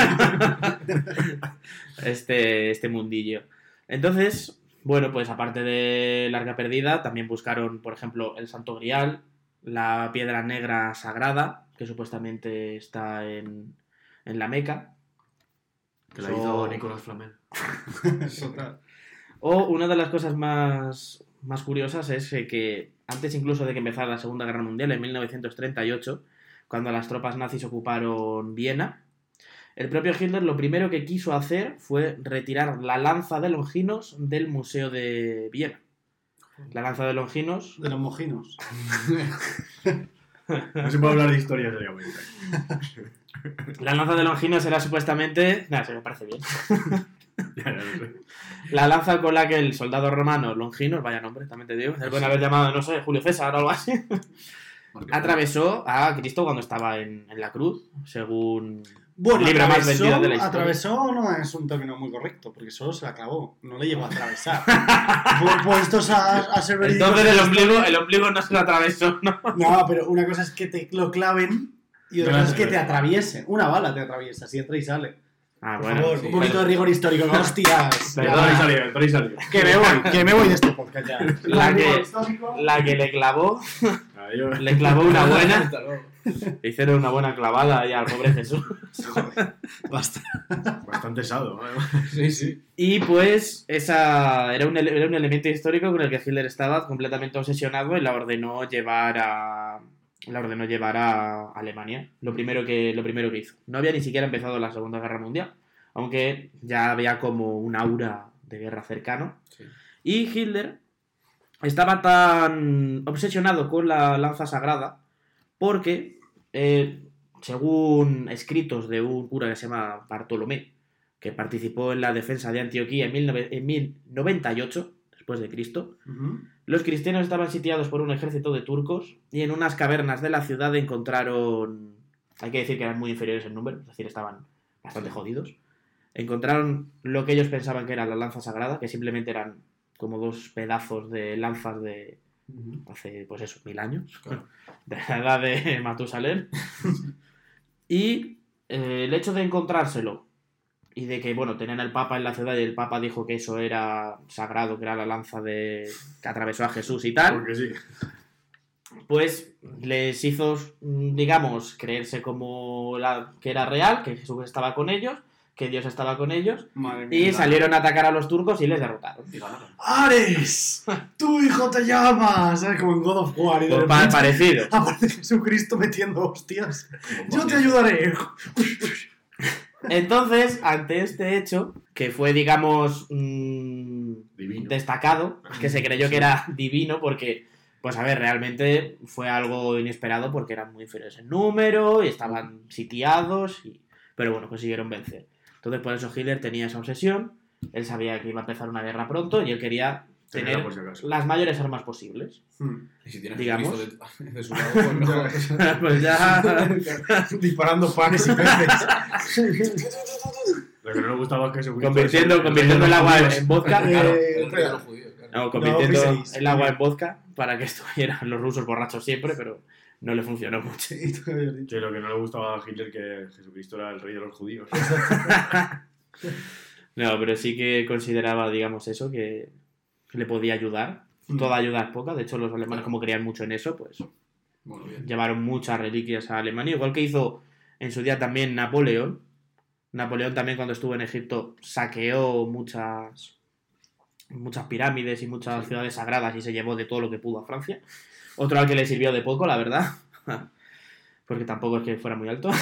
nazis? este, este mundillo. Entonces, bueno, pues aparte de Larga Perdida, también buscaron, por ejemplo, el Santo Grial, la Piedra Negra Sagrada, que supuestamente está en, en la Meca. Que la So- hizo Nicolás Flamel. Total. O una de las cosas más, más curiosas es eh, que antes incluso de que empezara la Segunda Guerra Mundial, en mil novecientos treinta y ocho, cuando las tropas nazis ocuparon Viena, el propio Hitler lo primero que quiso hacer fue retirar la lanza de Longinos del Museo de Viena. La lanza de Longinos... De los mojinos. No se puede hablar de historia seriamente. La lanza de Longinos era supuestamente... Nada, se me parece bien. Ya, ya lo sé. La lanza con la que el soldado romano Longinos, vaya nombre, también te digo, se pueden haber llamado, no sé, Julio César o algo así, Porque- atravesó a Cristo cuando estaba en, en la cruz, según Bueno, el libro más atravesó, vendido de la historia. atravesó no es un término muy correcto, porque solo se la clavó, no le llegó a atravesar. Pu- Puestos a, a ser verídicos Entonces el en esto- ombligo, el ombligo no se lo atravesó, ¿no? No, pero una cosa es que te lo claven y otra Claro, cosa es que te claro. atraviesen. Una bala te atraviesa, si entra y sale. Ah, Por bueno, favor, sí, un poquito pero- de rigor histórico. ¡Hostias! Pero- Entró y Ya. salió, entró y salió. Que me voy, que me voy de este podcast ya. La Rigor que- histórico. La que le clavó, Ahí yo- le clavó una buena, Hasta luego. le hicieron una buena clavada ahí al pobre Jesús. Joder, basta. Bastante sado. ¿eh? Sí, sí. Y pues esa era un, ele- era un elemento histórico con el que Hitler estaba completamente obsesionado y la ordenó llevar a la ordenó llevar a Alemania. Lo primero que lo primero que hizo. No había ni siquiera empezado la Segunda Guerra Mundial, aunque ya había como un aura de guerra cercano. Sí. Y Hitler estaba tan obsesionado con la lanza sagrada porque, eh, según escritos de un cura que se llama Bartolomé, que participó en la defensa de Antioquía en, mil nove- en mil noventa y ocho después de Cristo, Ujú. los cristianos estaban sitiados por un ejército de turcos y en unas cavernas de la ciudad encontraron, hay que decir que eran muy inferiores en número, es decir, estaban bastante jodidos, encontraron lo que ellos pensaban que era la lanza sagrada, que simplemente eran como dos pedazos de lanzas de hace, pues eso, mil años, Claro. de la edad de Matusalén. Y eh, el hecho de encontrárselo y de que, bueno, tenían al Papa en la ciudad y el Papa dijo que eso era sagrado, que era la lanza de que atravesó a Jesús y tal, Porque sí. pues les hizo, mm, digamos, creerse como la, que era real, que Jesús estaba con ellos, que Dios estaba con ellos, Madre mía. y salieron a atacar a los turcos y les derrotaron. Y ganaron. ¡Ares! ¡Tu hijo te llama! ¿Sabes? Como en God of War. Y de Pues pa- repente parecido. aparece Jesucristo metiendo hostias. Yo te ayudaré. Entonces, ante este hecho, que fue, digamos, mm, Divino. destacado, que se creyó que era divino porque Pues a ver, realmente fue algo inesperado porque eran muy inferiores en número y estaban sitiados, y... pero bueno, consiguieron vencer. Entonces por eso Hitler tenía esa obsesión, él sabía que iba a empezar una guerra pronto y él quería tener por si acaso. las mayores armas posibles. Hmm. Y si tienes Digamos. Cristo de, de su lado, pues mejor. Pues ya... Disparando panes y peces. Lo que no le gustaba es que se convirtiendo, convirtiendo el agua en, en vodka. Claro, Eh, el rey de los judíos, claro. No, convirtiendo No, piséis. el agua en vodka para que estuvieran los rusos borrachos siempre, pero no le funcionó mucho. Y tú habías dicho. Que lo que no le gustaba a Hitler que Jesucristo era el rey de los judíos. No, pero sí que consideraba, digamos, eso, que le podía ayudar. Mm. Toda ayuda es poca. De hecho, los alemanes, como creían mucho en eso, pues Bueno, bien. llevaron muchas reliquias a Alemania. Igual que hizo en su día también Napoleón. Napoleón también, cuando estuvo en Egipto, saqueó muchas, muchas pirámides y muchas Sí. ciudades sagradas y se llevó de todo lo que pudo a Francia. Otro al que le sirvió de poco, la verdad. Porque tampoco es que fuera muy alto.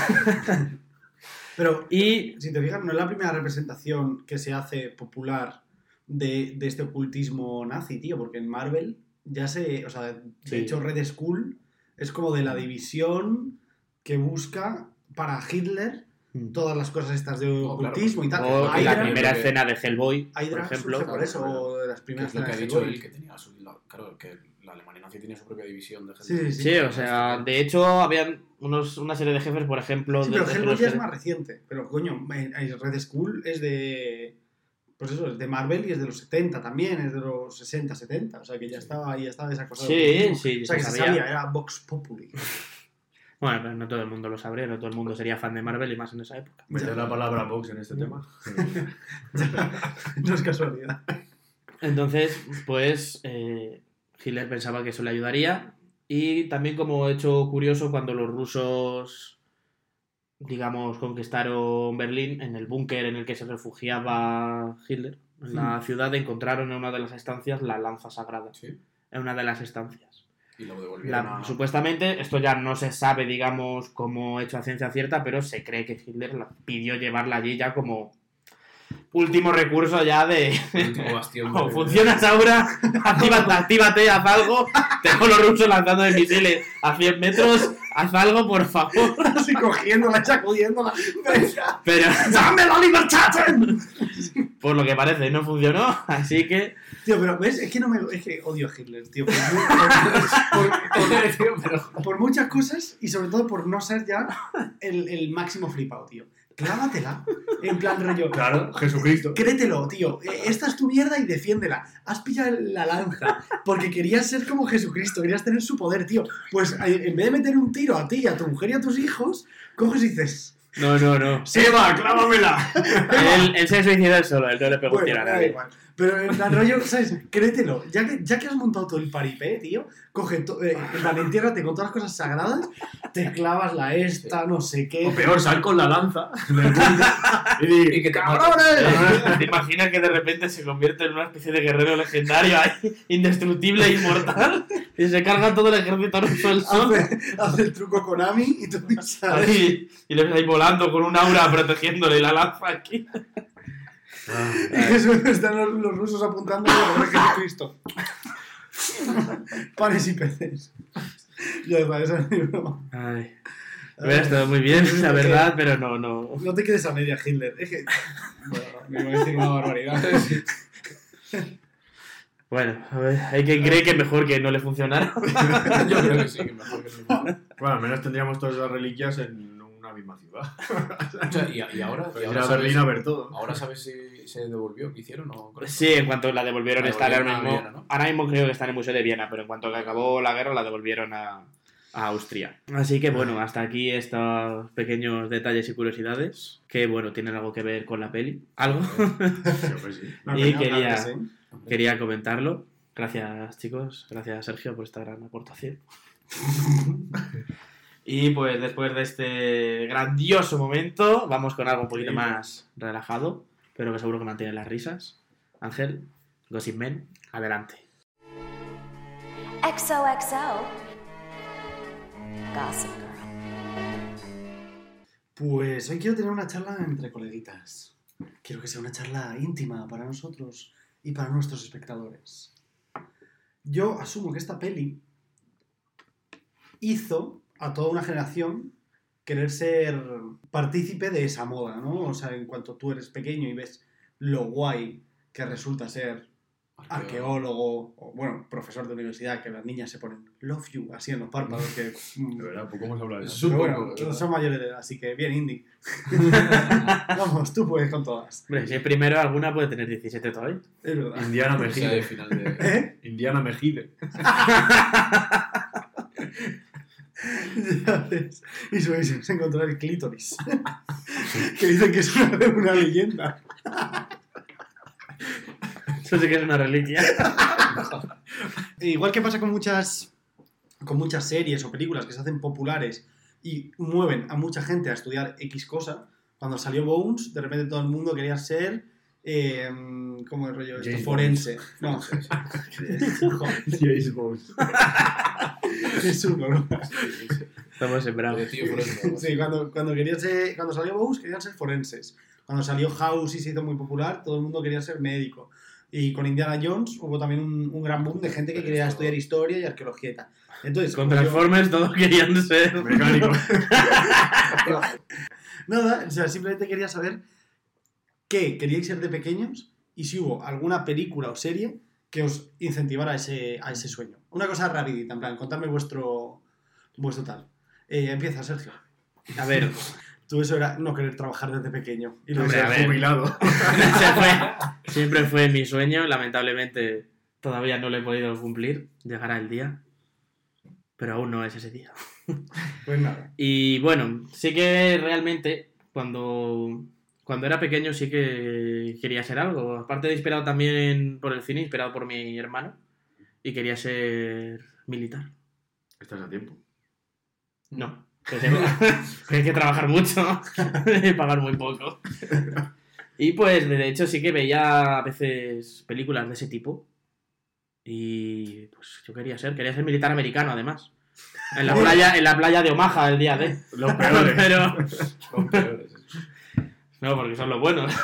Pero Y si te fijas, no es la primera representación que se hace popular de, de este ocultismo nazi, tío, porque en Marvel ya se... O sea, de Sí. hecho Red Skull es como de la división que busca para Hitler todas las cosas estas de Oh, claro, ocultismo y tal. o Hydra- la Hydra- primera que- escena de Hellboy, por Hydra ejemplo. surge por eso, o de las Que primeras es lo que ha escenas de dicho Hellboy. él, que tenía su... la- claro, que la Alemania nazi tenía su propia división de Sí, gente. sí, Sí, o sea, de hecho, habían unos, una serie de jefes, por ejemplo... Sí, de- pero de Hellboy los ya es que- más reciente. Pero coño, en- en Red Skull es de. Pues eso, es de Marvel y es de los setenta también, es de los sesenta, setenta. O sea que ya estaba, ya estaba esa cosa. de Sí, ocultismo. sí, O sea que se se sabía. sabía, era Vox Populi. Bueno, pero no todo el mundo lo sabría, no todo el mundo sería fan de Marvel y más en esa época. Meter la palabra Vox en este tema. No es casualidad. Entonces, pues, eh, Hitler pensaba que eso le ayudaría. Y también como hecho curioso, cuando los rusos, digamos, conquistaron Berlín, en el búnker en el que se refugiaba Hitler, en la ciudad, encontraron en una de las estancias la lanza sagrada. Sí. En una de las estancias. Y lo devolvieron La- a... Supuestamente, esto ya no se sabe, digamos, como hecho a ciencia cierta, pero se cree que Hitler la pidió llevarla allí ya como último recurso ya de... el último bastión Oh, de- funciona Saura, actívate, actívate, haz algo. Tengo los rusos lanzando de misiles a cien metros, haz algo, por favor. Así cogiéndola, sacudiéndola. Pero, ¡Dame la libertad! por lo que parece, no funcionó, así que... Tío, pero ¿ves? Es que no me. Es que odio a Hitler, tío. Por, por- por- Tío, pero- por muchas cosas y sobre todo por no ser ya el, el máximo flipado, tío. Clávatela. En plan rollo. Claro, Jesucristo. Créetelo, tío. Eh, Esta es tu mierda y defiéndela. Has pillado la lanza porque querías ser como Jesucristo, querías tener su poder, tío. Pues eh, en vez de meter un tiro a ti, a tu mujer y a tus hijos, coges y dices. No, no, no. ¡Eva, clávamela! Él, él se suicidó él solo, él no le pegó un Bueno, tiro a me da nadie. igual. Pero en plan rollo, ¿sabes? Créetelo. Ya que, ya que has montado todo el paripé, tío, coge, to- eh, en plan, entiérrate con todas las cosas sagradas, te clavas la esta, no sé qué. O peor, sal con la lanza del búnker y di, Y que te ¡cabrones! ¿Te imaginas que de repente se convierte en una especie de guerrero legendario ahí, indestructible e inmortal? Y se carga todo el ejército ruso al sol. Hace, hace el truco Konami y tú sabes. Ahí, y le ves ahí volando con un aura protegiéndole la lanza aquí. Y eso están los, los rusos apuntando a la de Jesucristo. Panes y peces. Ya está, esa es mi broma. Ay. Hubiera estado muy bien, la verdad, pero no, no. No te quedes a media, Hitler. Es que. Bueno, me iba a decir una barbaridad. Bueno, a ver, hay quien cree que mejor que no le funcionara. Yo creo que sí, que mejor que no. Bueno, al menos tendríamos todas esas reliquias en una misma ciudad. O sea, y, y ahora, y Ir ahora a sabes, Berlín a ver todo. ahora sabes si se devolvió, ¿qué hicieron o con esto? Sí, en cuanto la devolvieron La está ahora devolvieron a mismo. Viena, ¿no? Ahora mismo creo que está en el Museo de Viena, pero en cuanto que acabó la guerra la devolvieron a, a Austria. Así que bueno, hasta aquí estos pequeños detalles y curiosidades que bueno, tienen algo que ver con la peli. Algo. Yo pues sí. No, Y no, quería- claro que sí. Quería comentarlo. Gracias, chicos. Gracias, Sergio, por esta gran aportación. Y pues después de este grandioso momento, vamos con algo un poquito más relajado, pero que seguro que mantiene las risas. Ángel, Gossip Men, adelante. X O X O. Gossip Girl. Pues hoy quiero tener una charla entre coleguitas. Quiero que sea una charla íntima para nosotros y para nuestros espectadores. Yo asumo que esta peli hizo a toda una generación querer ser partícipe de esa moda, ¿no? O sea, en cuanto tú eres pequeño y ves lo guay que resulta ser arqueólogo o, bueno, profesor de universidad, que las niñas se ponen love you así en los párpados, que... De verdad, poco hemos hablado de Es eso. un Pero poco, bueno, de verdad. son mayores de edad, así que bien, Indy. Vamos, tú puedes con todas. Hombre, si es primero, alguna puede tener diecisiete todavía. Es verdad. Indiana O sea, Mejide. de final de... ¿Eh? Indiana Mejide. Ya ves. Y su misión es encontrar el clítoris. Que dicen que es una, una leyenda. Eso sí que es una reliquia. E igual que pasa con muchas, con muchas series o películas que se hacen populares y mueven a mucha gente a estudiar X cosa, cuando salió Bones, de repente todo el mundo quería ser... Eh, ¿Cómo es rollo esto? James Forense. No. Joder, James Bond. es uno, ¿no? Estamos sembrados. Detective forense. Sí, cuando, cuando, quería ser, cuando salió Bones querían ser forenses. Cuando salió House y se hizo muy popular, todo el mundo quería ser médico. Y con Indiana Jones hubo también un, un gran boom de gente que Pero quería esto- estudiar historia y arqueología y tal. Entonces, Con como yo- Transformers todos querían ser... Mecánico. Nada, o sea, simplemente quería saber qué queríais ser de pequeños y si hubo alguna película o serie que os incentivara a ese, a ese sueño. Una cosa rapidita, en plan, contadme vuestro, vuestro tal. Eh, empieza, Sergio. A ver, Tú eso era no querer trabajar desde pequeño. Y lo Hombre, de a ser ver. Jubilado. ese fue- siempre fue mi sueño. Lamentablemente todavía no lo he podido cumplir. Llegará el día. Pero aún no es ese día. Pues nada. Y bueno, sí que realmente cuando, cuando era pequeño sí que quería ser algo. Aparte de inspirado también por el cine, inspirado por mi hermano. Y quería ser militar. Estás a tiempo. No. Que tengo- que hay que trabajar mucho y pagar muy poco. Y pues de hecho sí que veía a veces películas de ese tipo. Y pues yo quería ser, quería ser militar americano además. En la playa, en la playa de Omaha el día de. Los peores. Pero. Son peores. No, porque son los buenos.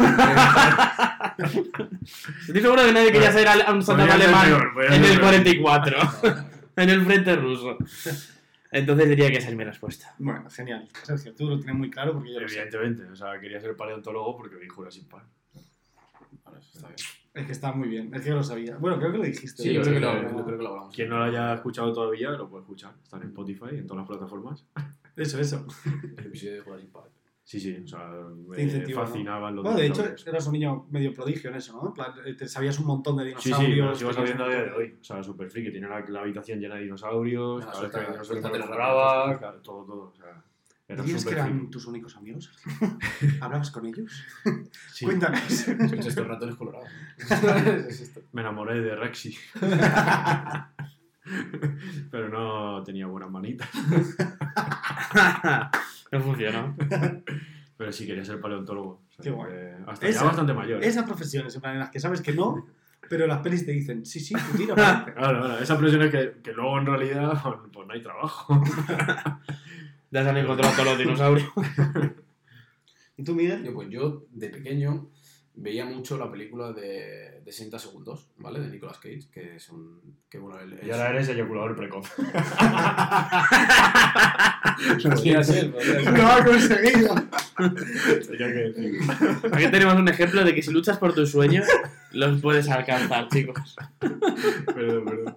Estoy seguro que nadie quería ser al- un soldado Podría ser alemán peor, podría en ser el peor. cuarenta y cuatro. En el frente ruso. Entonces diría que esa es mi respuesta. Bueno, genial. Sergio, tú lo tienes muy claro porque yo lo sé. Evidentemente. O sea, quería ser paleontólogo porque vi Jurassic Park. Vale, eso está bien. Es que está muy bien, es que yo lo sabía. Bueno, creo que lo dijiste. Sí, yo creo que lo, Pero- yo creo que lo hablamos. Quien no lo haya escuchado todavía, lo puede escuchar. Están en Spotify, en todas las plataformas. Eso, eso. El episodio de Jurassic Park. Sí, sí. O sea, Te me incentiva, ¿no? fascinaban los Bueno, de hecho, dinosaurios. eras un niño medio prodigio en eso, ¿no? En plan, eh, te sabías un montón de Sí, dinosaurios. sí, me lo sigo tenías sabiendo a un día de montón hoy. O sea, super friki. Tiene la, la habitación llena de dinosaurios. Ah, Cada vez que suelta- había dinosaurios me suéltate lo rápido. compraba. claro, Todo, todo. O sea, era ¿Dirías que súper eran friki. tus únicos amigos? ¿Hablabas con ellos? Sí. Cuéntanos. Escucha estos ratones colorados. Es esto. Me enamoré de Rexy. Pero no tenía buenas manitas. No funcionó. Pero sí quería ser paleontólogo. O sea, Qué guay. que hasta Esa- ya bastante mayor. ¿eh? Esas profesiones, en plan, en las que sabes que no, pero las pelis te dicen, sí, sí, tú tira para adelante. Claro, claro. Esa presión es que, que luego en realidad pues, pues no hay trabajo. Ya se han encontrado todos los dinosaurios. ¿Y tú, Miguel? Yo, pues yo, de pequeño, veía mucho la película de, de sesenta segundos, ¿vale? De Nicolas Cage, que es un... Que, bueno, él, Y ahora eres eyaculador precoz. Podría ser, podría ser. ¡Lo ha conseguido! Tenía que decir. Aquí tenemos un ejemplo de que si luchas por tus sueños, los puedes alcanzar, chicos. Perdón, perdón.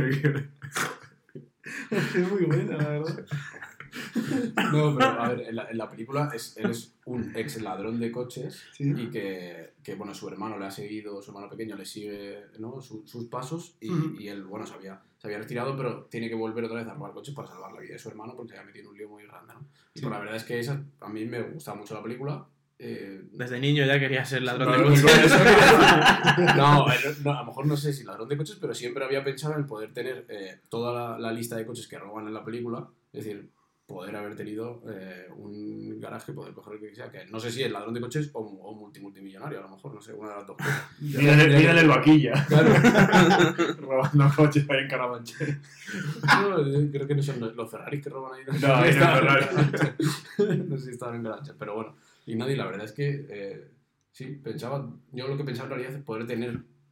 Es muy buena, la verdad. No, pero a ver, en la, en la película es, él es un ex ladrón de coches Sí. y que, que, bueno, su hermano le ha seguido, su hermano pequeño le sigue, ¿no? Su- sus pasos y, Ujú. y él, bueno, se había, se había retirado, pero tiene que volver otra vez a robar coches para salvar la vida de su hermano porque se había metido en un lío muy grande, ¿no? Y Sí. pues la verdad es que esa, a mí me gusta mucho la película. Eh, Desde niño ya quería ser ladrón de no, coches. no, eh, no, a lo mejor no sé si ladrón de coches, pero siempre había pensado en poder tener eh, toda la, la lista de coches que roban en la película. Es decir, poder haber tenido eh, un garaje, poder coger el que sea. Que no sé si es ladrón de coches o, o multi, multimillonario, a lo mejor, no sé, una de las dos cosas. Mírale, mírale el vaquilla. Claro. Robando coches ahí en Carabanchel. No, yo creo que no son los Ferraris que roban ahí. No, ahí no es Ferrari. No sé si estaban en Garancha, pero bueno. Y nadie, la verdad es que eh, sí, pensaba, yo lo que pensaba en realidad es poder tener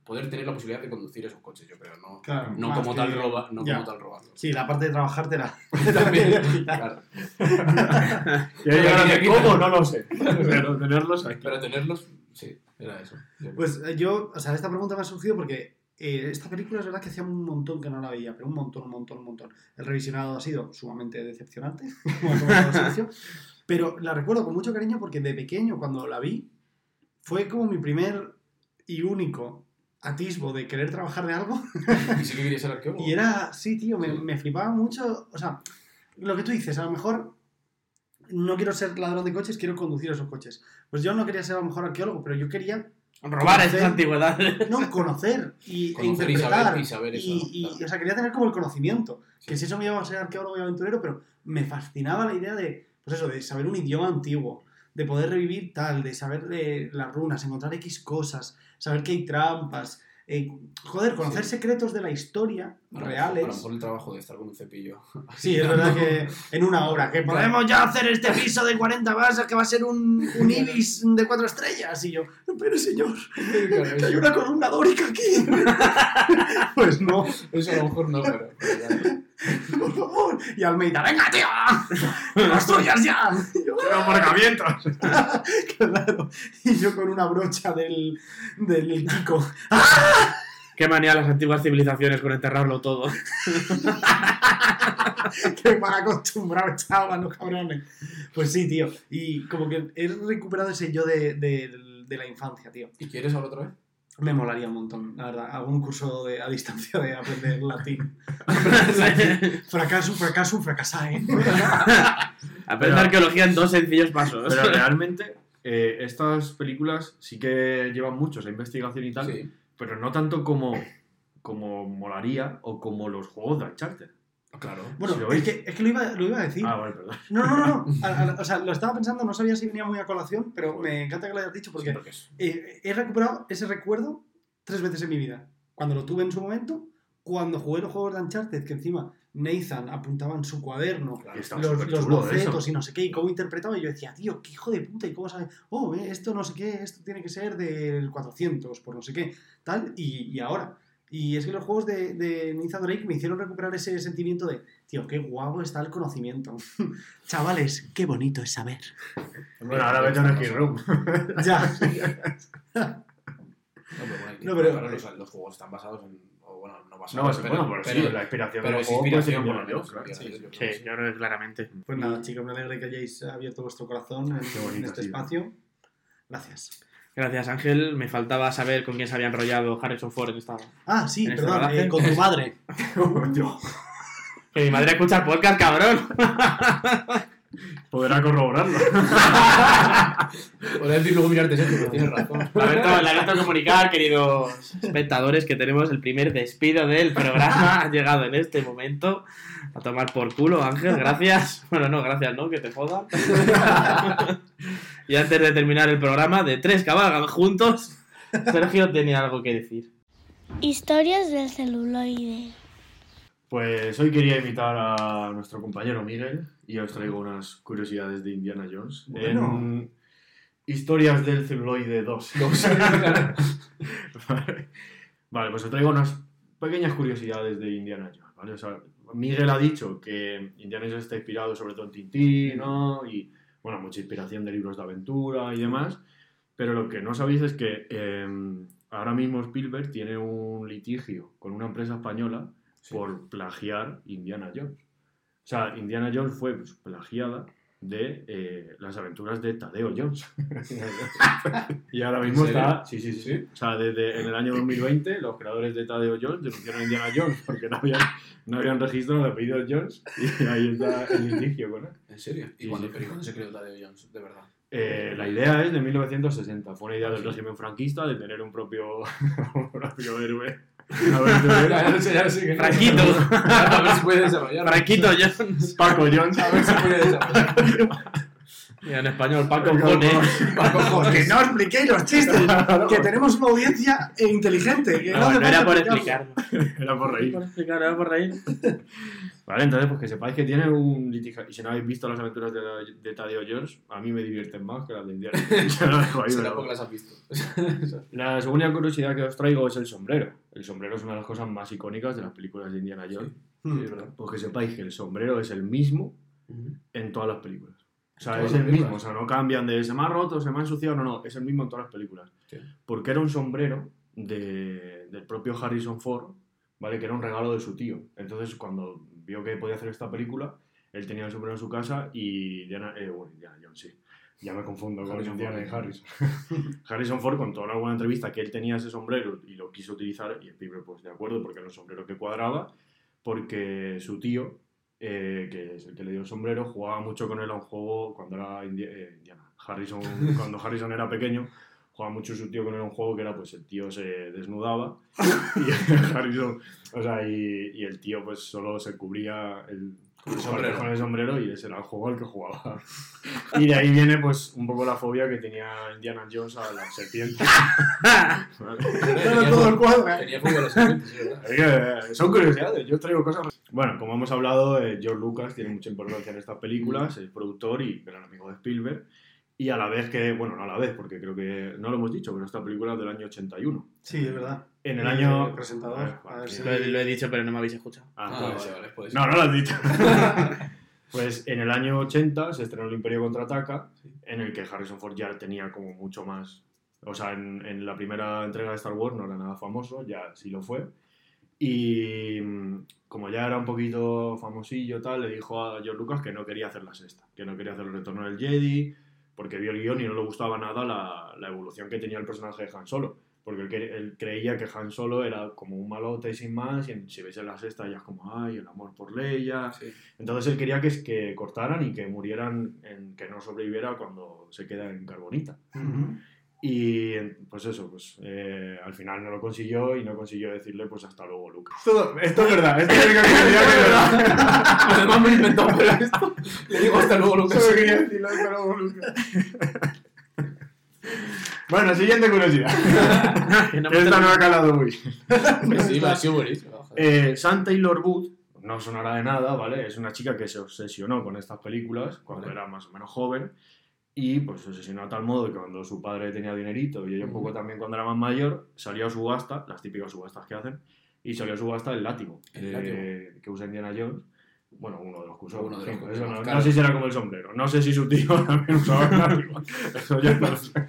poder tener la posibilidad de conducir esos coches, yo creo, ¿no? Claro, no más como que- tal roba, no ya. como tal robarlos. Sí, la parte de trabajar te la... También, claro. Y ahí ahora de Pero- cómo, no lo sé. Pero tenerlos aquí. Pero tenerlos, sí, era eso. Yo- Pues eh, yo, o sea, esta pregunta me ha surgido porque eh, esta película es verdad que hacía un montón que no la veía, pero un montón, un montón, un montón. El revisionado ha sido sumamente decepcionante, como ha comentado Sergio, pero la recuerdo con mucho cariño porque de pequeño, cuando la vi, fue como mi primer y único atisbo de querer trabajar de algo. ¿Y sí que quería ser arqueólogo? Y era, sí, tío, me, Sí. me flipaba mucho. O sea, lo que tú dices, a lo mejor no quiero ser ladrón de coches, quiero conducir esos coches. Pues yo no quería ser a lo mejor arqueólogo, pero yo quería Robar Conocer- esas antigüedades. no, conocer y, e Conocer y interpretar. saber- y saber eso, y- ¿no? y- Claro. o sea, quería tener como el conocimiento. Sí. Que si eso me iba a ser arqueólogo y aventurero, pero me fascinaba la idea de, pues eso, de saber un idioma antiguo, de poder revivir tal, de saber de las runas, encontrar X cosas, saber que hay trampas. eh, joder, conocer Sí. secretos de la historia A lo mejor- reales. A lo mejor el trabajo de estar con un cepillo. Sí, es verdad que en una hora, que podemos ya hacer este piso de cuarenta basas que va a ser un, un Ibis de cuatro estrellas. Y yo, pero señor, que hay una columna dórica aquí. Pues no, Eso a lo mejor no, pero... pero ya. por favor. Y Almeida, venga, tío, que lo estrellas ya. Y yo, ¡Pero aparcamientos! claro. Y yo con una brocha del, del Kiko. Qué manía las antiguas civilizaciones con enterrarlo todo. Que mal acostumbrado estaban los cabrones. Pues sí, tío. Y como que he recuperado ese yo de, de, de la infancia, tío. ¿Y quieres ahora otra vez? Me molaría un montón, la verdad. Hago un curso de, a distancia de aprender latín. Fracaso, fracaso, fracasar, ¿eh? Aprender Pero- arqueología en dos sencillos pasos. Pero realmente, eh, estas películas sí que llevan mucho esa investigación y tal, Sí. pero no tanto como, como molaría o como los juegos de Uncharted. Claro. Bueno, Si lo es veis. que, es que lo, iba, lo iba a decir. Ah, vale, perdón. No, no, no. no. A- a- o sea, lo estaba pensando, no sabía si venía muy a colación, pero me encanta que lo hayas dicho porque Sí, porque es- eh, he recuperado ese recuerdo tres veces en mi vida. Cuando lo tuve en su momento, cuando jugué los juegos de Uncharted, que encima Nathan apuntaba en su cuaderno claro. Está los, súper los chulo bocetos eso. y no sé qué, y cómo interpretaba, y yo decía, tío, qué hijo de puta, y cómo sabe, oh, eh, esto no sé qué, esto tiene que ser del cuatrocientos, por no sé qué, tal, y, y ahora. Y es que los juegos de, de Nathan Drake me hicieron recuperar ese sentimiento de, tío, qué guapo está el conocimiento. Chavales, qué bonito es saber. Bueno, ahora vete a una Key Room. Ya. No, pero bueno, No, pero- claro, los, los juegos están basados en... O bueno, no No, basados, es pero, bueno, pero, pero, sí, la inspiración pero de es los juegos puede ser inspiración por lo Indiana menos. Jones, claro. Sí, yo creo Sí, que sí. yo creo que claramente. Pues nada, chicos, me alegra que hayáis abierto vuestro corazón en, Qué bonito en este ha sido. espacio. Gracias. Gracias, Ángel. Me faltaba saber con quién se había enrollado Harrison Ford en esta... Ah, sí, ¿En este perdón, rodaje? eh, con tu madre. Que mi madre escucha el podcast, cabrón. Podrá corroborarlo. Podría decir luego mirarte eso, pero tienes razón. Lamento, lamento comunicar, queridos espectadores, que tenemos el primer despido del programa. Ha llegado en este momento. A tomar por culo, Ángel, gracias. Bueno, no, gracias, ¿no? Que te jodan. Y antes de terminar el programa, de tres cabalgan juntos, Sergio tenía algo que decir. Historias del celuloide. Pues hoy quería invitar a nuestro compañero Miguel y os traigo unas curiosidades de Indiana Jones. Bueno. En Historias del celuloide dos. Vale. Vale, pues os traigo unas pequeñas curiosidades de Indiana Jones, ¿vale? O sea, Miguel ha dicho que Indiana Jones está inspirado sobre todo en Tintín, ¿no? Y, bueno, mucha inspiración de libros de aventura y demás. Pero lo que no sabéis es que eh, ahora mismo Spielberg tiene un litigio con una empresa española Sí. por plagiar Indiana Jones. O sea, Indiana Jones fue pues, plagiada de eh, las aventuras de Tadeo Jones. Y ahora mismo ¿En serio? está... Sí, sí, sí, sí. O sea, desde en el año dos mil veinte los creadores de Tadeo Jones denunciaron a Indiana Jones porque no habían, no habían registrado el apellido Jones y ahí está el litigio con él. ¿En serio? ¿Y Sí, cuándo, sí. pero ¿y cuándo se creó Tadeo Jones? De verdad. Eh, la idea es de mil novecientos sesenta. Fue una idea del régimen franquista de tener un propio, un propio héroe. aventurero. Ya lo sé, ya lo sé. que no. Franquito. A ver si puede desarrollar. Franquito Jones. Paco Jones. A ver si puede desarrollar. Y en español, Paco Paco Jones. Que no expliquéis los chistes. Que tenemos una audiencia inteligente. Que no, No, hace no era falta por explicarlo. explicarlo. Era por No reír. por explicar, era por reír. Vale, entonces pues que sepáis que tiene un litiga... Y si no habéis visto las aventuras de, de Tadeo George, a mí me divierten más que las de Indiana. Ya lo dejo ahí, Será porque las has visto. La segunda curiosidad que os traigo es el sombrero. El sombrero es una de las cosas más icónicas de las películas de Indiana Jones. Sí, sí, es verdad. Pues que sepáis que el sombrero es el mismo Uh-huh. en todas las películas. O sea, Todas es las el películas. mismo. O sea, no cambian de se me ha roto, se me ha ensuciado, no, no. Es el mismo en todas las películas. Sí. Porque era un sombrero de, del propio Harrison Ford, ¿vale? Que era un regalo de su tío. Entonces, cuando vio que podía hacer esta película, él tenía el sombrero en su casa y Diana, eh, bueno, Indiana Jones, sí. Ya me confundo con Harrison Indiana Ford. y Harrison. Harrison Ford contó en alguna entrevista que él tenía ese sombrero y lo quiso utilizar, y el pibe, pues de acuerdo, porque era un sombrero que cuadraba, porque su tío, eh, que es el que le dio el sombrero, jugaba mucho con él a un juego cuando era Indi- eh, Indiana. Harrison, cuando Harrison era pequeño, jugaba mucho su tío con él a un juego que era, pues el tío se desnudaba y Harrison, o sea, y, y el tío pues solo se cubría el, Con el sombrero. con el sombrero y ese era el juego al que jugaba. Y de ahí viene pues un poco la fobia que tenía Indiana Jones a la serpiente. ¿Vale? Tenía todo el fútbol- cuadro, ¿eh? Tenía fútbol a los serpientes, sí, ¿verdad? Es que, eh, son curiosidades, yo traigo cosas. Bueno, como hemos hablado, eh, George Lucas tiene mucha importancia en estas películas, es productor y gran amigo de Spielberg. Y a la vez que, bueno, no a la vez, porque creo que no lo hemos dicho, pero esta película es del año ochenta y uno. Sí, es verdad. En el Eh, año. presentador, Vale, a ver vale. si- Lo, he- lo he dicho, pero no me habéis escuchado. Ah, Ah, vale, vale, vale. vale, puede No, ser. no lo has dicho. Pues en el año ochenta se estrenó El Imperio Contraataca, en el que Harrison Ford ya tenía como mucho más. O sea, en, en la primera entrega de Star Wars no era nada famoso, ya sí lo fue. Y mm, como ya era un poquito famosillo, tal, le dijo a George Lucas que no quería hacer la sexta, que no quería hacer el retorno del Jedi, porque vio el guión y no le gustaba nada la, la evolución que tenía el personaje de Han Solo. Porque él, que- él creía que Han Solo era como un malote sin más, y en- si ves en la sexta ya es como, ay, el amor por Leia. Sí. Entonces él quería que, que cortaran y que murieran, en, que no sobreviviera cuando se queda en carbonita. Ujú. Y pues eso, pues eh, al final no lo consiguió y no consiguió decirle pues hasta luego, Luke. Todo, esto es verdad, esto es lo que quería que es verdad. Además me lo he inventado, pero esto. Le digo hasta luego, Lucas. Solo quería decirle hasta luego, Luke. Bueno, siguiente curiosidad. Que no me Esta termino- no ha calado muy. Sí, me ha sido buenísimo. joder. Eh, Sam Taylor Wood, no sonará de nada, ¿vale? Es una chica que se obsesionó con estas películas cuando Vale. era más o menos joven y pues se obsesionó a tal modo que cuando su padre tenía dinerito y ella un poco también cuando era más mayor, salió a subasta, las típicas subastas que hacen, y salió a subasta el látigo, El eh, látigo. que usa Indiana Jones. Bueno, uno de los que usó. Uno de los en fin, que eso usó, no, claro. no sé si era como el sombrero. No sé si su tío también usaba el látigo. Eso ya no lo sé.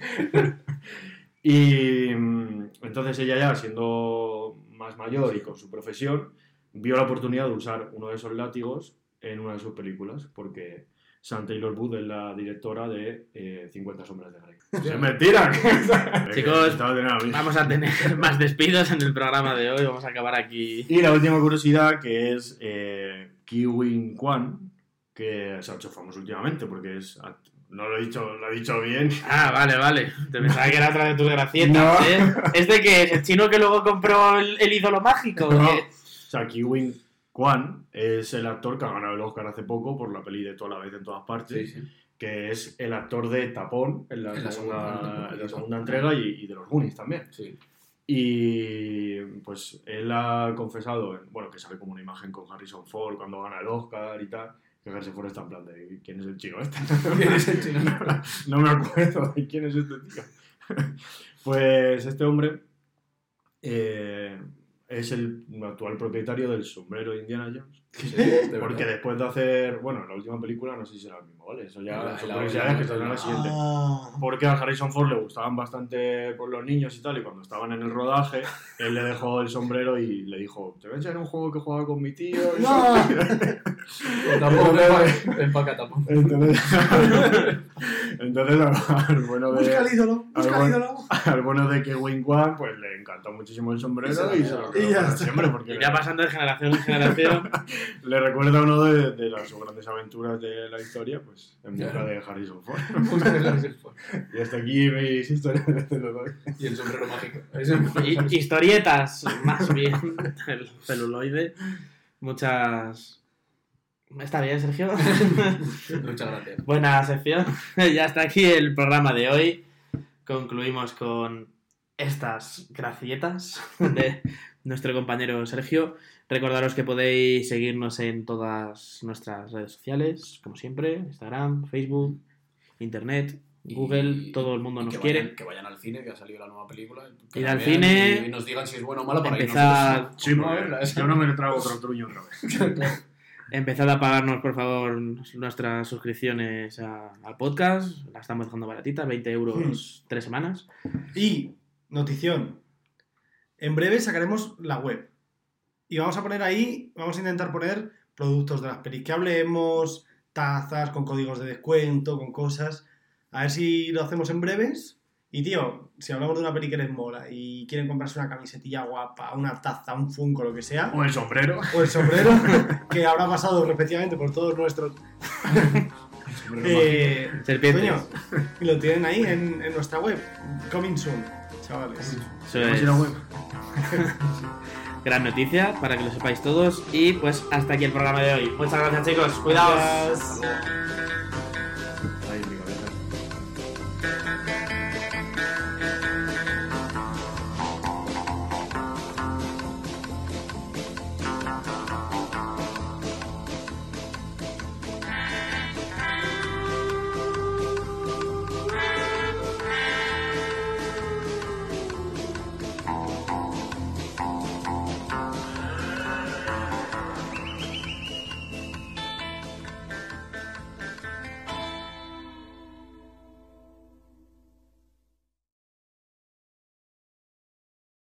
Y mm, entonces ella ya siendo más mayor y con su profesión, vio la oportunidad de usar uno de esos látigos en una de sus películas, porque Sam Taylor Wood es la directora de eh, cincuenta sombras de Grey. ¡Es mentira! Chicos, Estaba teniendo a mí. Vamos a tener más despidos en el programa de hoy. Vamos a acabar aquí. Y la última curiosidad, que es eh, Ki-Wing Kwan, que se ha hecho famoso últimamente, porque es... No lo he dicho, lo he dicho bien. Ah, vale, vale. Te pensaba que era otra de tus gracietas, No. ¿eh? ¿Es de qué? ¿Es el chino que luego compró el, el ídolo mágico? ¿O No. qué? O sea, Ki-Wing Kwan es el actor que ha ganado el Oscar hace poco por la peli de Toda la vez en todas partes, Sí, sí. que es el actor de Tapón en la, En la segunda, segunda, en la segunda entrega y, y de los Goonies también. Sí. Y pues él ha confesado, en- bueno, que sale como una imagen con Harrison Ford cuando gana el Oscar y tal, que Harrison Ford está en plan de ¿quién es el chino este? ¿Quién es el chino? No me acuerdo de quién es este tío. Pues este hombre eh, es el actual propietario del sombrero de Indiana Jones. Sí, de verdad. Porque después de hacer, bueno, la última película no sé si será el mismo, ¿vale? Eso ya La- son la- curiosidades la- que saldrán en la la- siguiente. Ah. Porque a Harrison Ford le gustaban bastante por los niños y tal, y cuando estaban en el rodaje, él le dejó el sombrero y le dijo, te voy a enseñar un juego que jugaba con mi tío. Y No. Pero tampoco me empaca- empaca tampoco. Entonces, entonces al bueno Busca el de, ídolo, busca al el buen- ídolo. al bueno de que Wing Kwan, pues le encantó muchísimo el sombrero Y se lo y se quedó. lo quedó Y ya para está. siempre, porque Irá pasando de generación en generación. le recuerda a uno de, de las grandes aventuras de la historia, pues en busca Ya. de Harrison Ford. Busca el Harrison Ford. Y hasta aquí mis historias de celuloide. Y el sombrero mágico. Ese- Y- historietas, más bien, el celuloide. Muchas... ¿Está bien, Sergio? Muchas gracias. Buena sección. Ya está aquí el programa de hoy. Concluimos con estas gracietas de nuestro compañero Sergio. Recordaros que podéis seguirnos en todas nuestras redes sociales, como siempre, Instagram, Facebook, Internet, Google, Y- todo el mundo y nos que quiere. Vayan, que vayan al cine, que ha salido la nueva película. que Ir la al vean cine, Y, y nos digan si es buena o mala para empezar- ir nosotros. Sí, no a porque verla, yo no me lo trago con truño otra vez. Empezad a pagarnos, por favor, nuestras suscripciones a- al podcast. La estamos dejando baratita, veinte euros tres semanas. Y, notición, en breve sacaremos la web. Y vamos a poner ahí, vamos a intentar poner productos de las pelis que hablemos, tazas con códigos de descuento, con cosas. A ver si lo hacemos en breves. Y tío, si hablamos de una peli que les mola y quieren comprarse una camisetilla guapa, una taza, un Funko, lo que sea, O el sombrero. o el sombrero, que habrá pasado respectivamente por todos nuestros... Eh, Serpientes. coño, y lo tienen ahí en, en nuestra web. Coming soon, chavales. Eso Vamos a es ir a web. gran noticia para que lo sepáis todos. Y pues hasta aquí el programa de hoy. Muchas gracias, chicos. Cuidaos. Gracias.